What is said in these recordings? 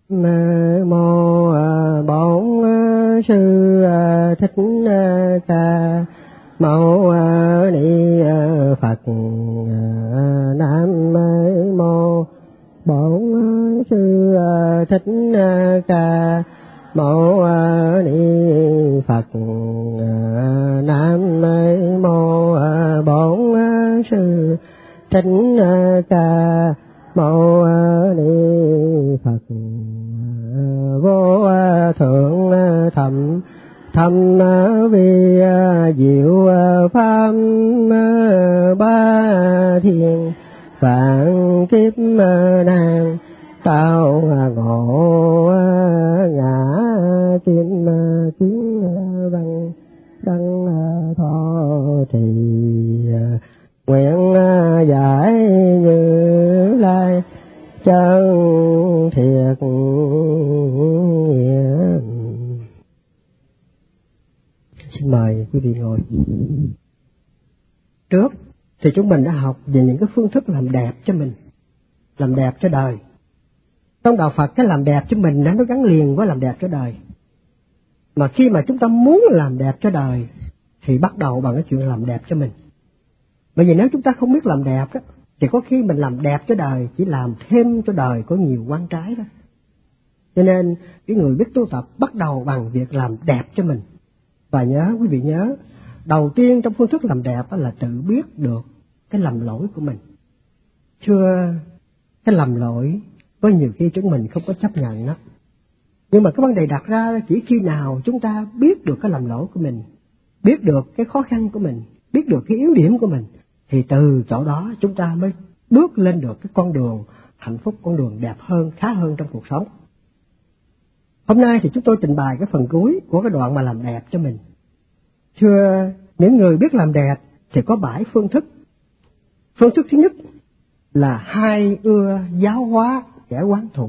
Mô Bổn Sư Thích Ca Mâu Ni Phật. Nam Mô Bổn Sư Thích Ca Mâu Ni Phật. Nam Mô Bổn Sư Thích Ca Mâu Ni Phật. Vô thượng thâm vi diệu pháp ba thiên vạn kiếp nan tao ngộ ngã kim kiến văn đăng thọ trì nguyện giải Như Lai chân thiệt nghĩa. Xin mời quý vị ngồi. Trước thì chúng mình đã học về những cái phương thức làm đẹp cho mình, làm đẹp cho đời. Trong đạo Phật cái làm đẹp cho mình nó gắn liền với làm đẹp cho đời. Mà khi mà chúng ta muốn làm đẹp cho đời thì bắt đầu bằng cái chuyện làm đẹp cho mình. Bởi vì nếu chúng ta không biết làm đẹp đó, thì có khi mình làm đẹp cho đời chỉ làm thêm cho đời có nhiều oan trái đó. Cho nên cái người biết tu tập bắt đầu bằng việc làm đẹp cho mình. Và nhớ, quý vị nhớ, đầu tiên trong phương thức làm đẹp là tự biết được cái lầm lỗi của mình. Thưa, cái lầm lỗi có nhiều khi chúng mình không có chấp nhận đó. Nhưng mà cái vấn đề đặt ra chỉ khi nào chúng ta biết được cái lầm lỗi của mình, biết được cái khó khăn của mình, biết được cái yếu điểm của mình, thì từ chỗ đó chúng ta mới bước lên được cái con đường hạnh phúc, con đường đẹp hơn, khá hơn trong cuộc sống. Hôm nay thì chúng tôi trình bày cái phần cuối của cái đoạn mà làm đẹp cho mình. Thưa, những người biết làm đẹp thì có 7 phương thức. Phương thức thứ nhất là hai ưa giáo hóa kẻ oán thù.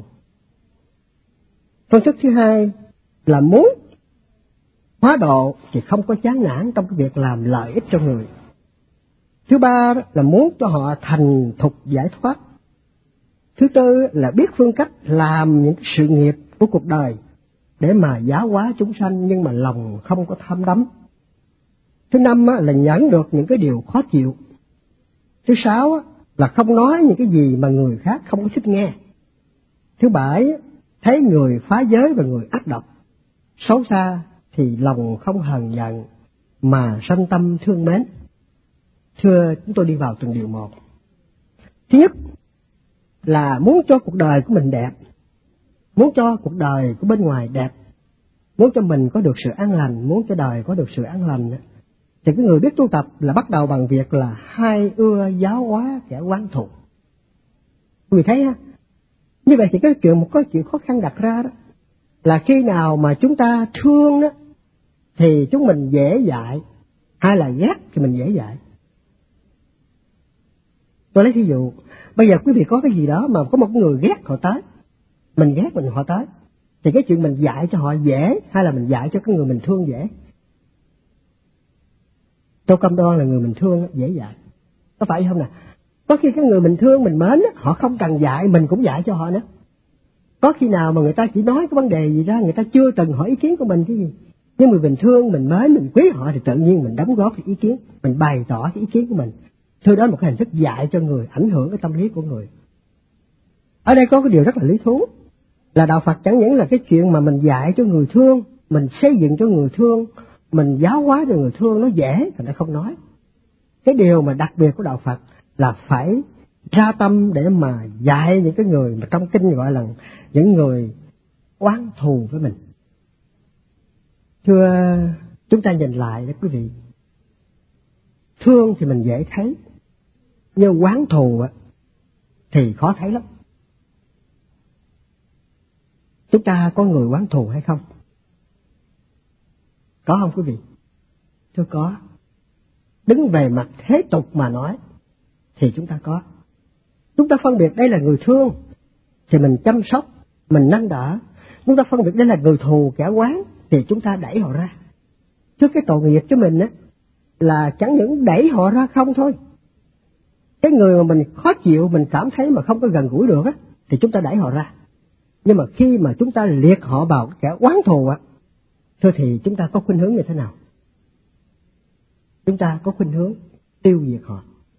Phương thức thứ hai là muốn hóa độ thì không có chán nản trong cái việc làm lợi ích cho người. Thứ ba là muốn cho họ thành thục giải thoát. Thứ tư là biết phương cách làm những sự nghiệp của cuộc đời để mà giáo hóa chúng sanh nhưng mà lòng không có tham đắm. Thứ năm là nhẫn được những cái điều khó chịu. Thứ sáu là không nói những cái gì mà người khác không có thích nghe. Thứ bảy, thấy người phá giới và người ác độc xấu xa thì lòng không hờn giận mà sanh tâm thương mến. Thưa, chúng tôi đi vào từng điều một. Thứ nhất là muốn cho cuộc đời của mình đẹp, muốn cho cuộc đời của bên ngoài đẹp, muốn cho mình có được sự an lành, muốn cho đời có được sự an lành, thì cái người biết tu tập là bắt đầu bằng việc là hai ưa giáo hóa kẻ oán thù. Quý vị thấy á, như vậy thì có chuyện khó khăn đặt ra đó là khi nào mà chúng ta thương đó thì chúng mình dễ dãi, hay là ghét thì mình dễ dãi. Tôi lấy ví dụ, bây giờ quý vị có cái gì đó mà có một người ghét họ tới, mình ghét mình họ tới, thì cái chuyện mình dạy cho họ dễ hay là mình dạy cho cái người mình thương dễ? Tô Cam Đoan là người mình thương dễ dạy, có phải không nè? Có khi cái người mình thương mình mến họ không cần dạy, mình cũng dạy cho họ nữa. Có khi nào mà người ta chỉ nói cái vấn đề gì ra, người ta chưa từng hỏi ý kiến của mình cái gì, nhưng mà mình thương, mình mến, mình quý họ thì tự nhiên mình đóng góp cái ý kiến, mình bày tỏ cái ý kiến của mình. Thưa, đó là một cái hình thức dạy cho người, ảnh hưởng cái tâm lý của người. Ở đây có cái điều rất là lý thú, là đạo Phật chẳng những là cái chuyện mà mình dạy cho người thương, mình xây dựng cho người thương, mình giáo hóa cho người thương nó dễ, người ta không nói. Cái điều mà đặc biệt của đạo Phật là phải ra tâm để mà dạy những cái người mà trong kinh gọi là những người oán thù với mình. Thưa, chúng ta nhìn lại đó quý vị, thương thì mình dễ thấy, nhưng oán thù thì khó thấy lắm. Chúng ta có người oán thù hay không? Có không quý vị? Thưa, có. Đứng về mặt thế tục mà nói thì chúng ta có. Chúng ta phân biệt đây là người thương thì mình chăm sóc, mình nâng đỡ. Chúng ta phân biệt đây là người thù kẻ oán thì chúng ta đẩy họ ra. Chứ cái tội nghiệp cho mình là chẳng những đẩy họ ra không thôi. Cái người mà mình khó chịu, mình cảm thấy mà không có gần gũi được thì chúng ta đẩy họ ra. Nhưng mà khi mà chúng ta liệt họ vào cái kẻ oán thù á, thôi thì chúng ta có khuynh hướng như thế nào? Chúng ta có khuynh hướng tiêu diệt họ.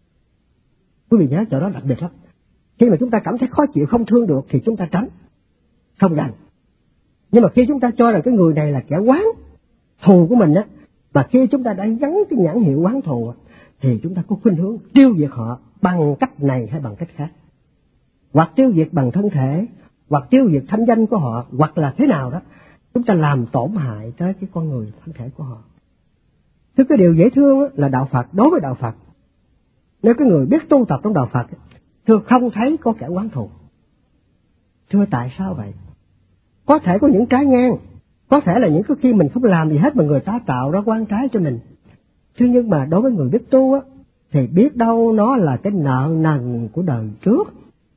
Quý vị nhớ chỗ đó đặc biệt lắm. Khi mà chúng ta cảm thấy khó chịu, không thương được thì chúng ta tránh, không gần. Nhưng mà khi chúng ta cho rằng cái người này là kẻ oán thù của mình á, mà khi chúng ta đã gắn cái nhãn hiệu oán thù thì chúng ta có khuynh hướng tiêu diệt họ bằng cách này hay bằng cách khác. Hoặc tiêu diệt bằng thân thể, hoặc tiêu diệt thanh danh của họ, hoặc là thế nào đó. Chúng ta làm tổn hại tới cái con người thân thể của họ. Thứ cái điều dễ thương là đạo Phật, đối với đạo Phật, nếu cái người biết tu tập trong đạo Phật, thưa không thấy có kẻ oán thù. Thưa tại sao vậy? Có thể có những trái ngang, có thể là những cái khi mình không làm gì hết mà người ta tạo ra oan trái cho mình. Thế nhưng mà đối với người biết tu á, thì biết đâu nó là cái nợ nần của đời trước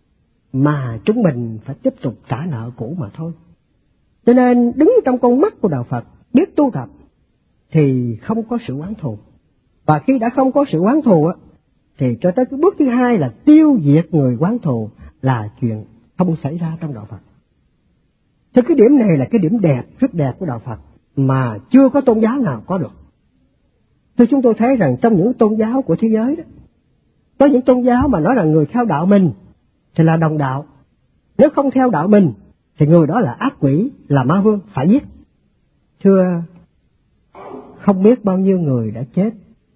mà chúng mình phải tiếp tục trả nợ cũ mà thôi. Cho nên đứng trong con mắt của đạo Phật, biết tu tập thì không có sự oán thù. Và khi đã không có sự oán thù á, thì cho tới cái bước thứ hai là tiêu diệt người oán thù là chuyện không xảy ra trong đạo Phật. Thì cái điểm này là cái điểm đẹp, rất đẹp của đạo Phật mà chưa có tôn giáo nào có được. Thì chúng tôi thấy rằng trong những tôn giáo của thế giới đó, có những tôn giáo mà nói là người theo đạo mình thì là đồng đạo. Nếu không theo đạo mình thì người đó là ác quỷ, là ma vương, phải giết. Thưa, không biết bao nhiêu người đã chết,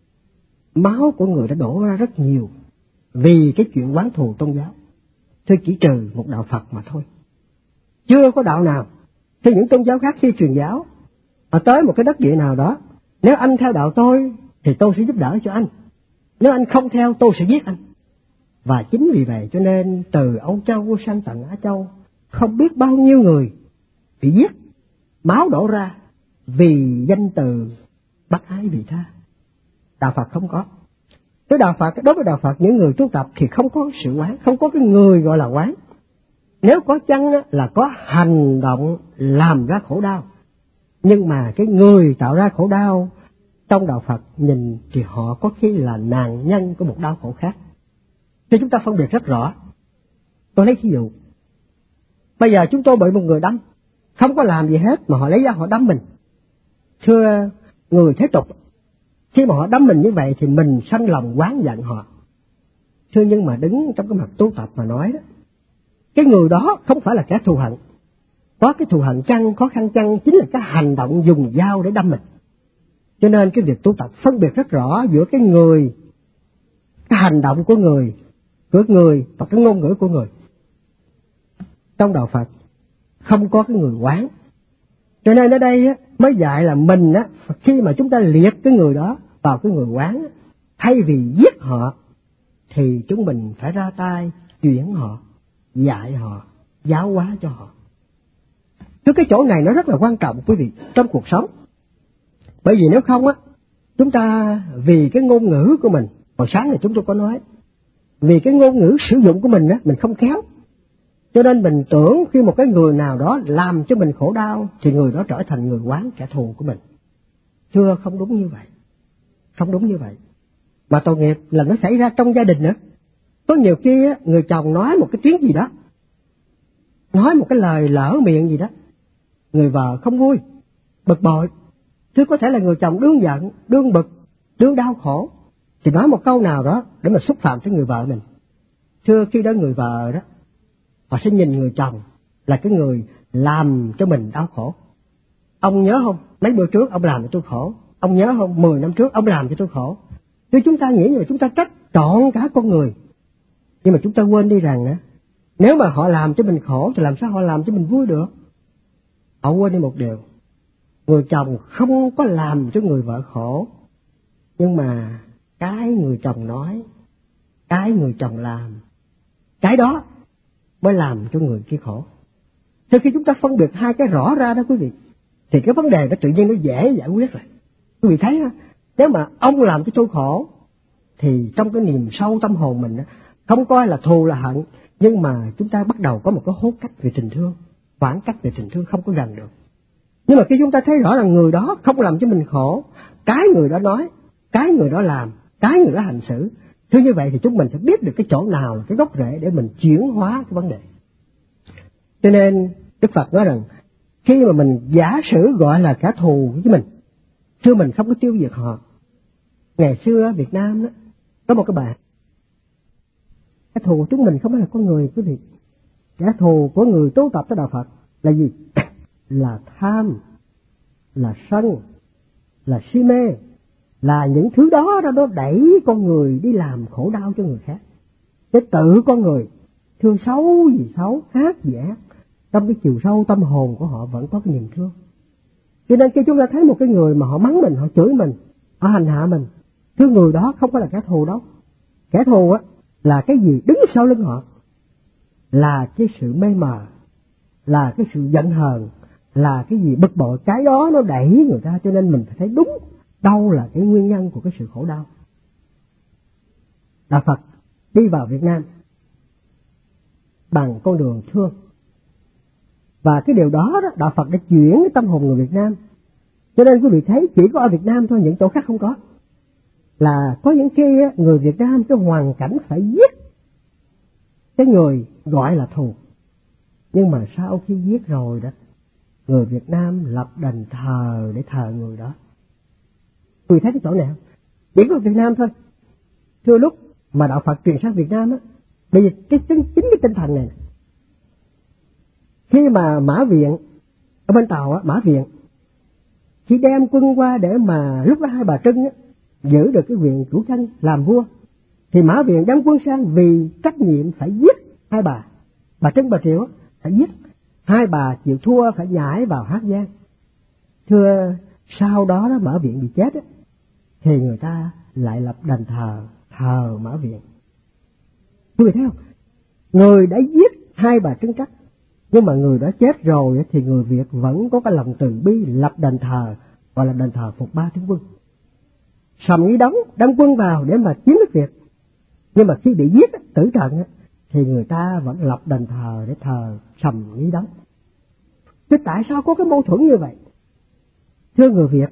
máu của người đã đổ ra rất nhiều vì cái chuyện oán thù tôn giáo. Thưa, chỉ trừ một đạo Phật mà thôi. Chưa có đạo nào. Thì những tôn giáo khác khi truyền giáo mà tới một cái đất địa nào đó, nếu anh theo đạo tôi thì tôi sẽ giúp đỡ cho anh, nếu anh không theo tôi sẽ giết anh. Và chính vì vậy cho nên từ Âu Châu sang tận Á Châu, không biết bao nhiêu người bị giết, máu đổ ra vì danh từ bác ái vị tha. Đạo Phật không có. Đối với đạo Phật, những người tu tập thì không có sự oán, không có cái người gọi là oán. Nếu có chăng là có hành động làm ra khổ đau, nhưng mà cái người tạo ra khổ đau trong đạo Phật nhìn thì họ có khi là nạn nhân của một đau khổ khác. Thì chúng ta phân biệt rất rõ. Tôi lấy ví dụ, bây giờ chúng tôi bị một người đâm, không có làm gì hết mà họ lấy dao họ đâm mình. Thưa người thế tục, khi mà họ đâm mình như vậy thì mình sanh lòng oán giận họ. Thưa, nhưng mà đứng trong cái mặt tu tập mà nói đó, cái người đó không phải là kẻ thù hận. Có cái thù hận chăng, khó khăn chăng, chính là cái hành động dùng dao để đâm mình. Cho nên cái việc tu tập phân biệt rất rõ giữa cái người, cái hành động của người và cái ngôn ngữ của người. Trong đạo Phật không có cái người oán. Cho nên ở đây mới dạy là mình khi mà chúng ta liệt cái người đó vào cái người oán, thay vì giết họ thì chúng mình phải ra tay chuyển họ, dạy họ, giáo hóa cho họ. Cái chỗ này nó rất là quan trọng quý vị trong cuộc sống. Bởi vì nếu không chúng ta vì cái ngôn ngữ của mình, hồi sáng này chúng tôi có nói, vì cái ngôn ngữ sử dụng của mình mình không khéo, cho nên mình tưởng khi một cái người nào đó làm cho mình khổ đau thì người đó trở thành người oán, kẻ thù của mình. Thưa, không đúng như vậy. Không đúng như vậy. Mà tội nghiệp là nó xảy ra trong gia đình nữa. Có nhiều khi người chồng nói một cái tiếng gì đó, nói một cái lời lỡ miệng gì đó, người vợ không vui, bực bội. Chứ có thể là người chồng đương giận, đương bực, đương đau khổ, thì nói một câu nào đó để mà xúc phạm tới người vợ mình. Thưa, khi đó người vợ đó, họ sẽ nhìn người chồng là cái người làm cho mình đau khổ. Ông nhớ không, mấy bữa trước ông làm cho tôi khổ. Ông nhớ không, 10 năm trước ông làm cho tôi khổ. Chứ chúng ta nghĩ là chúng ta trách trọn cả con người. Nhưng mà chúng ta quên đi rằng nếu mà họ làm cho mình khổ thì làm sao họ làm cho mình vui được. Họ quên đi một điều, người chồng không có làm cho người vợ khổ, nhưng mà cái người chồng nói, cái người chồng làm, cái đó mới làm cho người kia khổ. Thì khi chúng ta phân biệt hai cái rõ ra đó quý vị, thì cái vấn đề đó tự nhiên nó dễ giải quyết rồi. Quý vị thấy nếu mà ông làm cho tôi khổ thì trong cái niềm sâu tâm hồn mình không coi là thù là hận, nhưng mà chúng ta bắt đầu có một cái hốt cách về tình thương, khoảng cách về tình thương, không có gần được. Nhưng mà khi chúng ta thấy rõ rằng người đó không làm cho mình khổ, cái người đó nói, cái người đó làm, cái người đó hành xử, thứ như vậy thì chúng mình sẽ biết được cái chỗ nào là cái gốc rễ để mình chuyển hóa cái vấn đề. Cho nên Đức Phật nói rằng khi mà mình giả sử gọi là kẻ thù với mình, chứ mình không có tiêu diệt họ. Ngày xưa ở Việt Nam đó, có một cái bạn, kẻ thù của chúng mình không phải là con người quý vị. Kẻ thù của người tu tập tới đạo Phật là gì? Là tham, là sân, là si mê, là những thứ đó nó đẩy con người đi làm khổ đau cho người khác. Cái tự con người thương xấu gì xấu, ác gì ác, trong cái chiều sâu tâm hồn của họ vẫn có cái niềm thương. Cho nên khi chúng ta thấy một cái người mà họ mắng mình, họ chửi mình, họ hành hạ mình, thứ người đó không phải là kẻ thù đâu. Kẻ thù á là cái gì đứng sau lưng họ, là cái sự mê mờ, là cái sự giận hờn, là cái gì bực bội, cái đó nó đẩy người ta. Cho nên mình phải thấy đúng đâu là cái nguyên nhân của cái sự khổ đau. Đạo Phật đi vào Việt Nam bằng con đường thương, và cái điều đó Đạo Phật đã chuyển cái tâm hồn người Việt Nam. Cho nên quý vị thấy chỉ có ở Việt Nam thôi, những chỗ khác không có. Là có những khi người Việt Nam cái hoàn cảnh phải giết cái người gọi là thù, nhưng mà sau khi giết rồi đó, người Việt Nam lập đền thờ để thờ người đó. Quý vị thấy cái chỗ này không? Chỉ có Việt Nam thôi. Thưa lúc mà Đạo Phật truyền sang Việt Nam á, bây giờ chính cái tinh thần này, khi mà Mã Viện ở bên Tàu á, Mã Viện khi đem quân qua để mà lúc đó Hai Bà Trưng á giữ được cái quyền chủ tranh làm vua, thì Mã Viện đem quân sang vì trách nhiệm phải giết hai bà Trưng Bà Triệu phải giết. Hai bà chịu thua phải nhảy vào Hắc Giang. Thưa sau đó Mã Viện bị chết á, thì người ta lại lập đền thờ Mã Viện. Quý vị thấy không? Người đã giết hai bà Trưng Trắc, nhưng mà người đã chết rồi thì người Việt vẫn có cái lòng từ bi lập đền thờ, gọi là đền thờ Phục Ba Tướng Quân. Sầm Nghĩ Đống đem quân vào để mà chiếm nước Việt, nhưng mà khi bị giết tử trận thì người ta vẫn lập đền thờ để thờ Sầm Nghĩ Đống. Thế tại sao có cái mâu thuẫn như vậy? Thưa người Việt,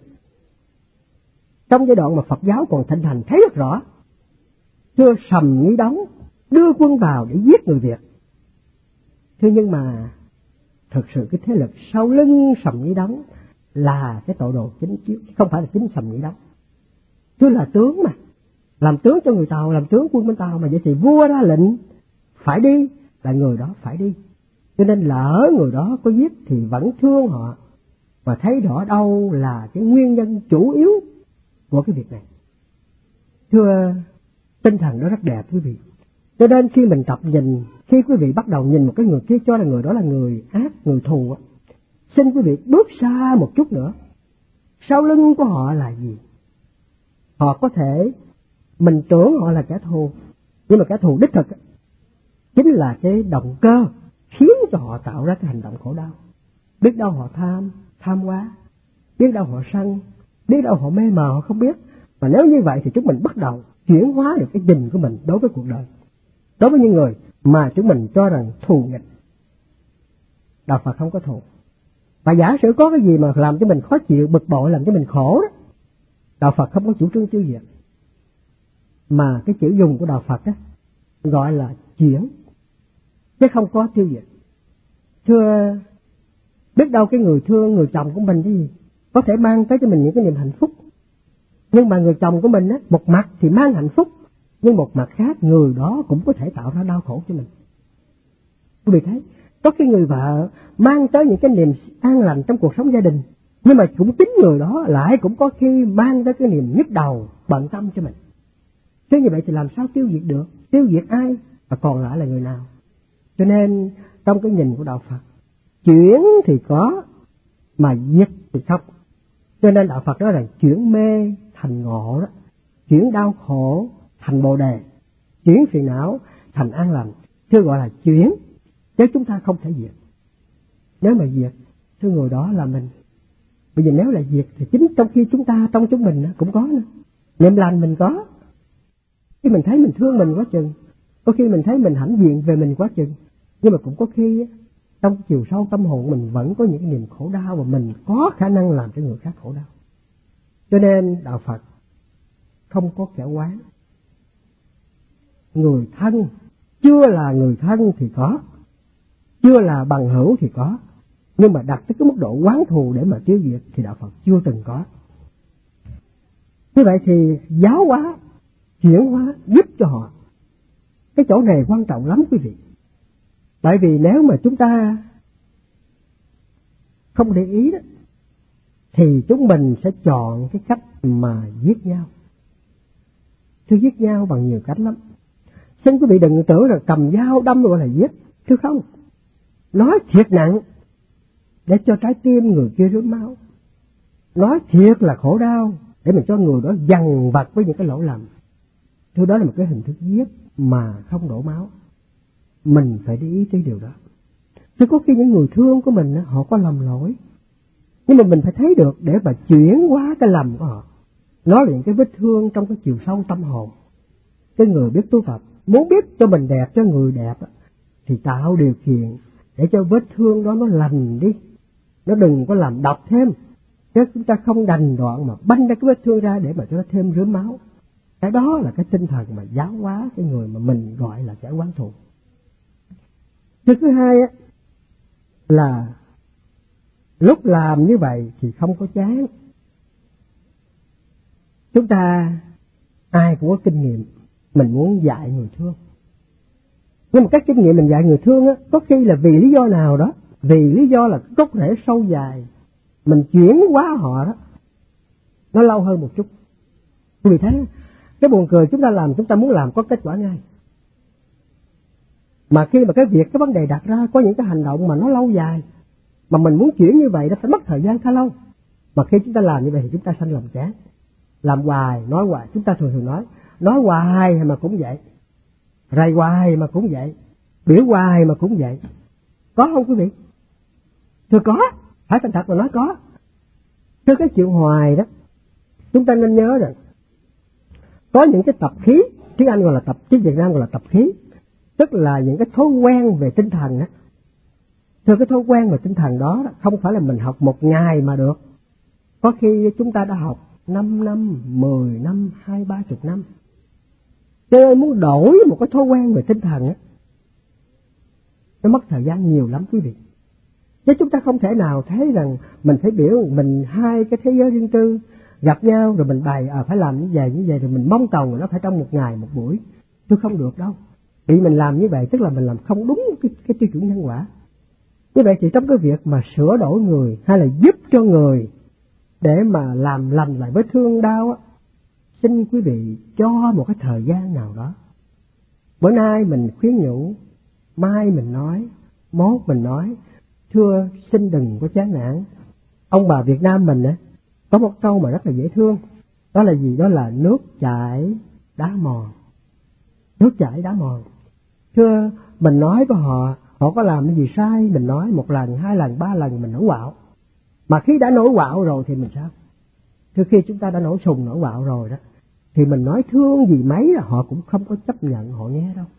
trong giai đoạn mà Phật giáo còn thịnh hành thấy rất rõ. Thưa Sầm Nghĩ Đống đưa quân vào để giết người Việt. Thưa nhưng mà thực sự cái thế lực sau lưng Sầm Nghĩ Đống là cái tội đồ chính chiếu, không phải là chính Sầm Nghĩ Đống. Thưa là tướng mà, làm tướng cho người Tàu, làm tướng quân bên Tàu mà, vậy thì vua ra lệnh phải đi là người đó phải đi. Cho nên lỡ người đó có giết thì vẫn thương họ, và thấy rõ đâu là cái nguyên nhân chủ yếu của cái việc này. Thưa, tinh thần đó rất đẹp quý vị. Cho nên khi mình tập nhìn, khi quý vị bắt đầu nhìn một cái người kia cho là người đó là người ác, người thù, xin quý vị bước xa một chút nữa. Sau lưng của họ là gì? Họ có thể, mình tưởng họ là kẻ thù, nhưng mà kẻ thù đích thực chính là cái động cơ khiến cho họ tạo ra cái hành động khổ đau. Biết đâu họ tham quá, biết đâu họ sân, biết đâu họ mê mờ, họ không biết. Mà nếu như vậy thì chúng mình bắt đầu chuyển hóa được cái nhìn của mình đối với cuộc đời, đối với những người mà chúng mình cho rằng thù nghịch. Đạo Phật không có thù. Và giả sử có cái gì mà làm cho mình khó chịu, bực bội, làm cho mình khổ đó, Đạo Phật không có chủ trương tiêu diệt, mà cái chữ dùng của Đạo Phật gọi là chuyển, chứ không có tiêu diệt. Thưa, biết đâu cái người thương, người chồng của mình cái gì có thể mang tới cho mình những cái niềm hạnh phúc, nhưng mà người chồng của mình một mặt thì mang hạnh phúc, nhưng một mặt khác người đó cũng có thể tạo ra đau khổ cho mình. Quý vị thấy, có cái người vợ mang tới những cái niềm an lành trong cuộc sống gia đình, nhưng mà cũng chính người đó lại cũng có khi mang tới cái niềm nhức đầu, bận tâm cho mình. Thế như vậy thì làm sao tiêu diệt được? Tiêu diệt ai? Và còn lại là người nào? Cho nên trong cái nhìn của Đạo Phật, chuyển thì có, mà diệt thì không. Cho nên Đạo Phật nói là chuyển mê thành ngộ đó, chuyển đau khổ thành bồ đề, chuyển phiền não thành an lành. Thưa gọi là chuyển, chứ chúng ta không thể diệt. Nếu mà diệt, thưa người đó là mình. Bây giờ nếu là diệt thì chính trong khi chúng ta, trong chúng mình cũng có nữa. Niệm lành mình có. Khi mình thấy mình thương mình quá chừng, có khi mình thấy mình hãnh diện về mình quá chừng, nhưng mà cũng có khi trong chiều sâu tâm hồn mình vẫn có những niềm khổ đau mà mình có khả năng làm cho người khác khổ đau. Cho nên Đạo Phật không có kẻ oán. Người thân chưa là người thân thì có, chưa là bằng hữu thì có, Nhưng mà đặt tới cái mức độ oán thù để mà tiêu diệt thì đạo Phật chưa từng có. Như vậy thì giáo hóa, chuyển hóa giúp cho họ. Cái chỗ này quan trọng lắm quý vị. Bởi vì nếu mà chúng ta không để ý đó, thì chúng mình sẽ chọn cái cách mà giết nhau. Thưa, giết nhau bằng nhiều cách lắm. Xin quý vị đừng tưởng là cầm dao đâm gọi là giết. Thưa không, nói thiệt nặng để cho trái tim người kia rớm máu. Nói thiệt là khổ đau để mình cho người đó dằn vặt với những cái lỗi lầm. Thưa, đó là một cái hình thức giết mà không đổ máu. Mình phải để ý tới điều đó. Thưa, có khi những người thương của mình họ có lầm lỗi, nhưng mà mình phải thấy được để mà chuyển hóa cái lầm của họ. Nó là những cái vết thương trong cái chiều sâu tâm hồn. Cái người biết tu Phật muốn biết cho mình đẹp, cho người đẹp thì tạo điều kiện để cho vết thương đó nó lành đi, nó đừng có làm độc thêm. Chứ chúng ta không đành đoạn mà banh ra cái vết thương ra để mà cho nó thêm rớm máu. Cái đó là cái tinh thần mà giáo hóa cái người mà mình gọi là kẻ oán thù. Thứ hai là lúc làm như vậy thì không có chán. Chúng ta ai cũng có kinh nghiệm, mình muốn dạy người thương. Nhưng mà các kinh nghiệm mình dạy người thương có khi là vì lý do nào đó, vì lý do là gốc rễ sâu dài, mình chuyển hóa họ đó, nó lâu hơn một chút. Vì thế, cái buồn cười chúng ta muốn làm có kết quả ngay. Mà khi mà cái vấn đề đặt ra có những cái hành động mà nó lâu dài, mà mình muốn chuyển như vậy nó phải mất thời gian khá lâu. Mà khi chúng ta làm như vậy thì chúng ta sanh lòng chán. Làm hoài, nói hoài, chúng ta thường nói hoài mà cũng vậy, rầy hoài mà cũng vậy, biểu hoài mà cũng vậy. Có không quý vị? Thưa có, phải thành thật mà nói có. Thưa, cái chuyện hoài đó, chúng ta nên nhớ rằng có những cái tập khí, tiếng Anh gọi là tiếng Việt Nam gọi là tập khí, tức là những cái thói quen về tinh thần đó. Thưa, cái thói quen về tinh thần đó không phải là mình học một ngày mà được. Có khi chúng ta đã học 5 năm, 10 năm, 20-30 năm. Cho nên muốn đổi một cái thói quen về tinh thần nó mất thời gian nhiều lắm quý vị. Chứ chúng ta không thể nào thấy rằng mình phải biểu mình hai cái thế giới riêng tư gặp nhau rồi mình bày phải làm như vậy rồi mình mong cầu nó phải trong một ngày một buổi. Tôi không được đâu. Vì mình làm như vậy tức là mình làm không đúng cái tiêu chuẩn nhân quả. Như vậy thì trong cái việc mà sửa đổi người hay là giúp cho người để mà làm lành lại vết thương đau xin quý vị cho một cái thời gian nào đó. Bữa nay mình khuyến nhủ, mai mình nói, mốt mình nói. Thưa, xin đừng có chán nản. Ông bà Việt Nam mình có một câu mà rất là dễ thương. Đó là gì? Đó là nước chảy đá mòn. Nước chảy đá mòn. Thưa, mình nói với họ có làm cái gì sai, mình nói 1 lần, 2 lần, 3 lần mình nổi quạo. Mà khi đã nổi quạo rồi thì mình sao? Thưa, khi chúng ta đã nổi sùng, nổi quạo rồi đó, thì mình nói thương gì mấy là họ cũng không có chấp nhận họ nghe đâu.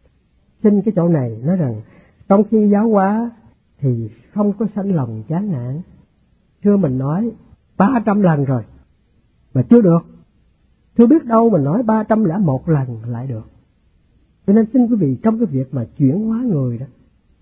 Xin cái chỗ này nói rằng trong khi giáo hóa thì không có sanh lòng chán nản. Thưa, mình nói 300 lần rồi mà chưa được. Thưa, biết đâu mình nói 301 lần lại được. Cho nên xin quý vị trong cái việc mà chuyển hóa người đó,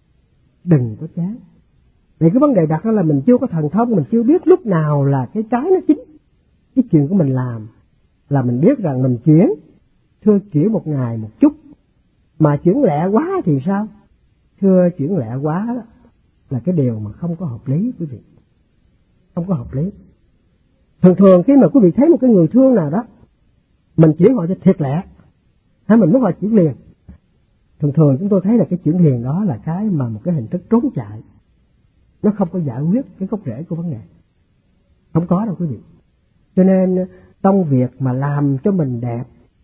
đừng có chán. Vì cái vấn đề đặt ra là mình chưa có thần thông, mình chưa biết lúc nào là cái trái nó chín. Cái chuyện của mình làm là mình biết rằng mình chuyển. Thưa, chuyển một ngày một chút. Mà chuyển lẹ quá thì sao? Thưa, chuyển lẹ quá đó là cái điều mà không có hợp lý quý vị. Không có hợp lý. Thường khi mà quý vị thấy một cái người thương nào đó, mình chuyển họ cho thiệt lẹ, hay mình muốn họ chuyển liền. Thường chúng tôi thấy là cái chuyển liền đó là cái mà một cái hình thức trốn chạy. Nó không có giải quyết cái gốc rễ của vấn đề. Không có đâu quý vị. Cho nên trong việc mà làm cho mình đẹp,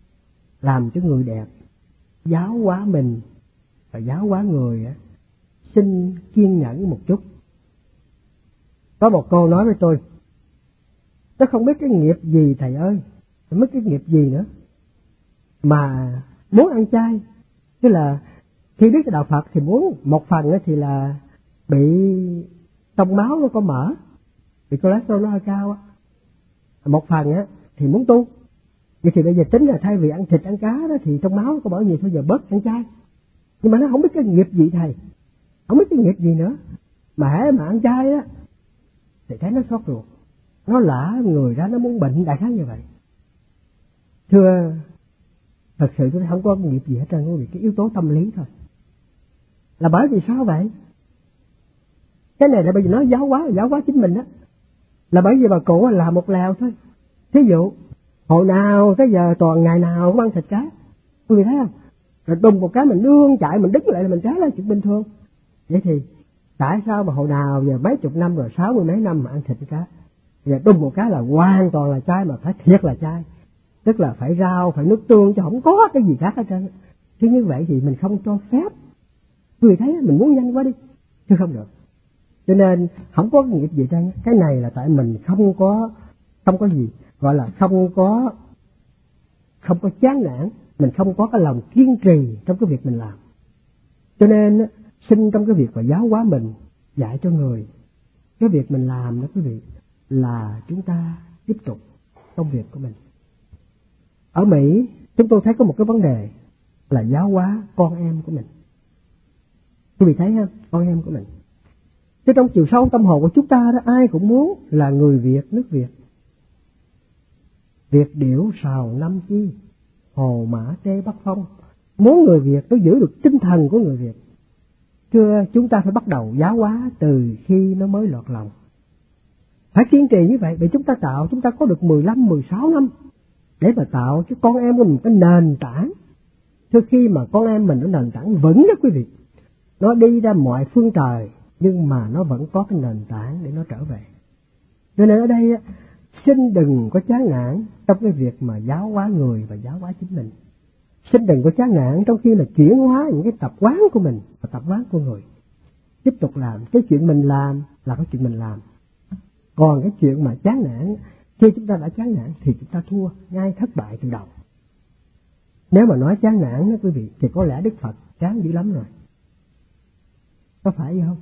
làm cho người đẹp, giáo hóa mình và giáo hóa người, xin kiên nhẫn một chút. Có một cô nói với tôi, nó không biết cái nghiệp gì thầy ơi, không biết cái nghiệp gì nữa mà muốn ăn chay. Tức là khi biết cái đạo Phật thì muốn một phần thì là bị trong máu nó có mỡ, bị cholesterol nó hơi cao. Một phần thì muốn tu. Vậy thì bây giờ tính là thay vì ăn thịt ăn cá đó thì trong máu có mỡ nhiều, thôi giờ bớt ăn chay. Nhưng mà nó không biết cái nghiệp gì thầy, không biết cái nghiệp gì nữa. Mà hễ mà ăn chay á thì thấy nó xót ruột, nó lả người ra, nó muốn bệnh, đại khái như vậy. Thưa, thật sự tôi không có nghiệp gì hết trơn, vì cái yếu tố tâm lý thôi. Là bởi vì sao vậy? Cái này là bởi vì nó giáo hóa chính mình á. Là bởi vì bà cụ là một lèo thôi. Thí dụ hồi nào tới giờ toàn ngày nào cũng ăn thịt cá, quý vị thấy không? Rồi đùng một cái mình nương chạy, mình đứng lại là mình trái là chuyện bình thường. Vậy thì tại sao mà hồi nào giờ mấy chục năm rồi, 60 mấy năm mà ăn thịt cá, giờ đùng một cái là hoàn toàn là chay, mà phải thiệt là chay, tức là phải rau, phải nước tương, chứ không có cái gì khác hết trơn. Chứ như vậy thì mình không cho phép. Quý vị thấy mình muốn nhanh quá đi, chứ không được. Cho nên không có nghiệp gì trơn. Cái này là tại mình không có gì gọi là không có chán nản, mình không có cái lòng kiên trì trong cái việc mình làm. Cho nên sinh trong cái việc mà giáo hóa mình, dạy cho người, cái việc mình làm đó quý vị, là chúng ta tiếp tục công việc của mình. Ở Mỹ chúng tôi thấy có một cái vấn đề là giáo hóa con em của mình. Quý vị thấy không? Con em của mình. Chứ trong chiều sâu tâm hồn của chúng ta đó, ai cũng muốn là người Việt, nước Việt. Việt điểu sào năm chi, hồ mã tê bắc phong. Muốn người Việt nó giữ được tinh thần của người Việt. Chưa, chúng ta phải bắt đầu giáo hóa từ khi nó mới lọt lòng. Phải kiên trì như vậy, vì chúng ta có được 15, 16 năm để mà tạo cho con em của mình cái nền tảng. Trước khi mà con em mình nó nền tảng vững đó quý vị, nó đi ra mọi phương trời, nhưng mà nó vẫn có cái nền tảng để nó trở về. Cho nên ở đây xin đừng có chán nản trong cái việc mà giáo hóa người và giáo hóa chính mình. Xin đừng có chán nản trong khi mà chuyển hóa những cái tập quán của mình và tập quán của người. Tiếp tục làm cái chuyện mình làm là cái chuyện mình làm. Còn cái chuyện mà chán nản, khi chúng ta đã chán nản thì chúng ta thua ngay, thất bại từ đầu. Nếu mà nói chán nản đó quý vị, thì có lẽ Đức Phật chán dữ lắm rồi. Có phải không?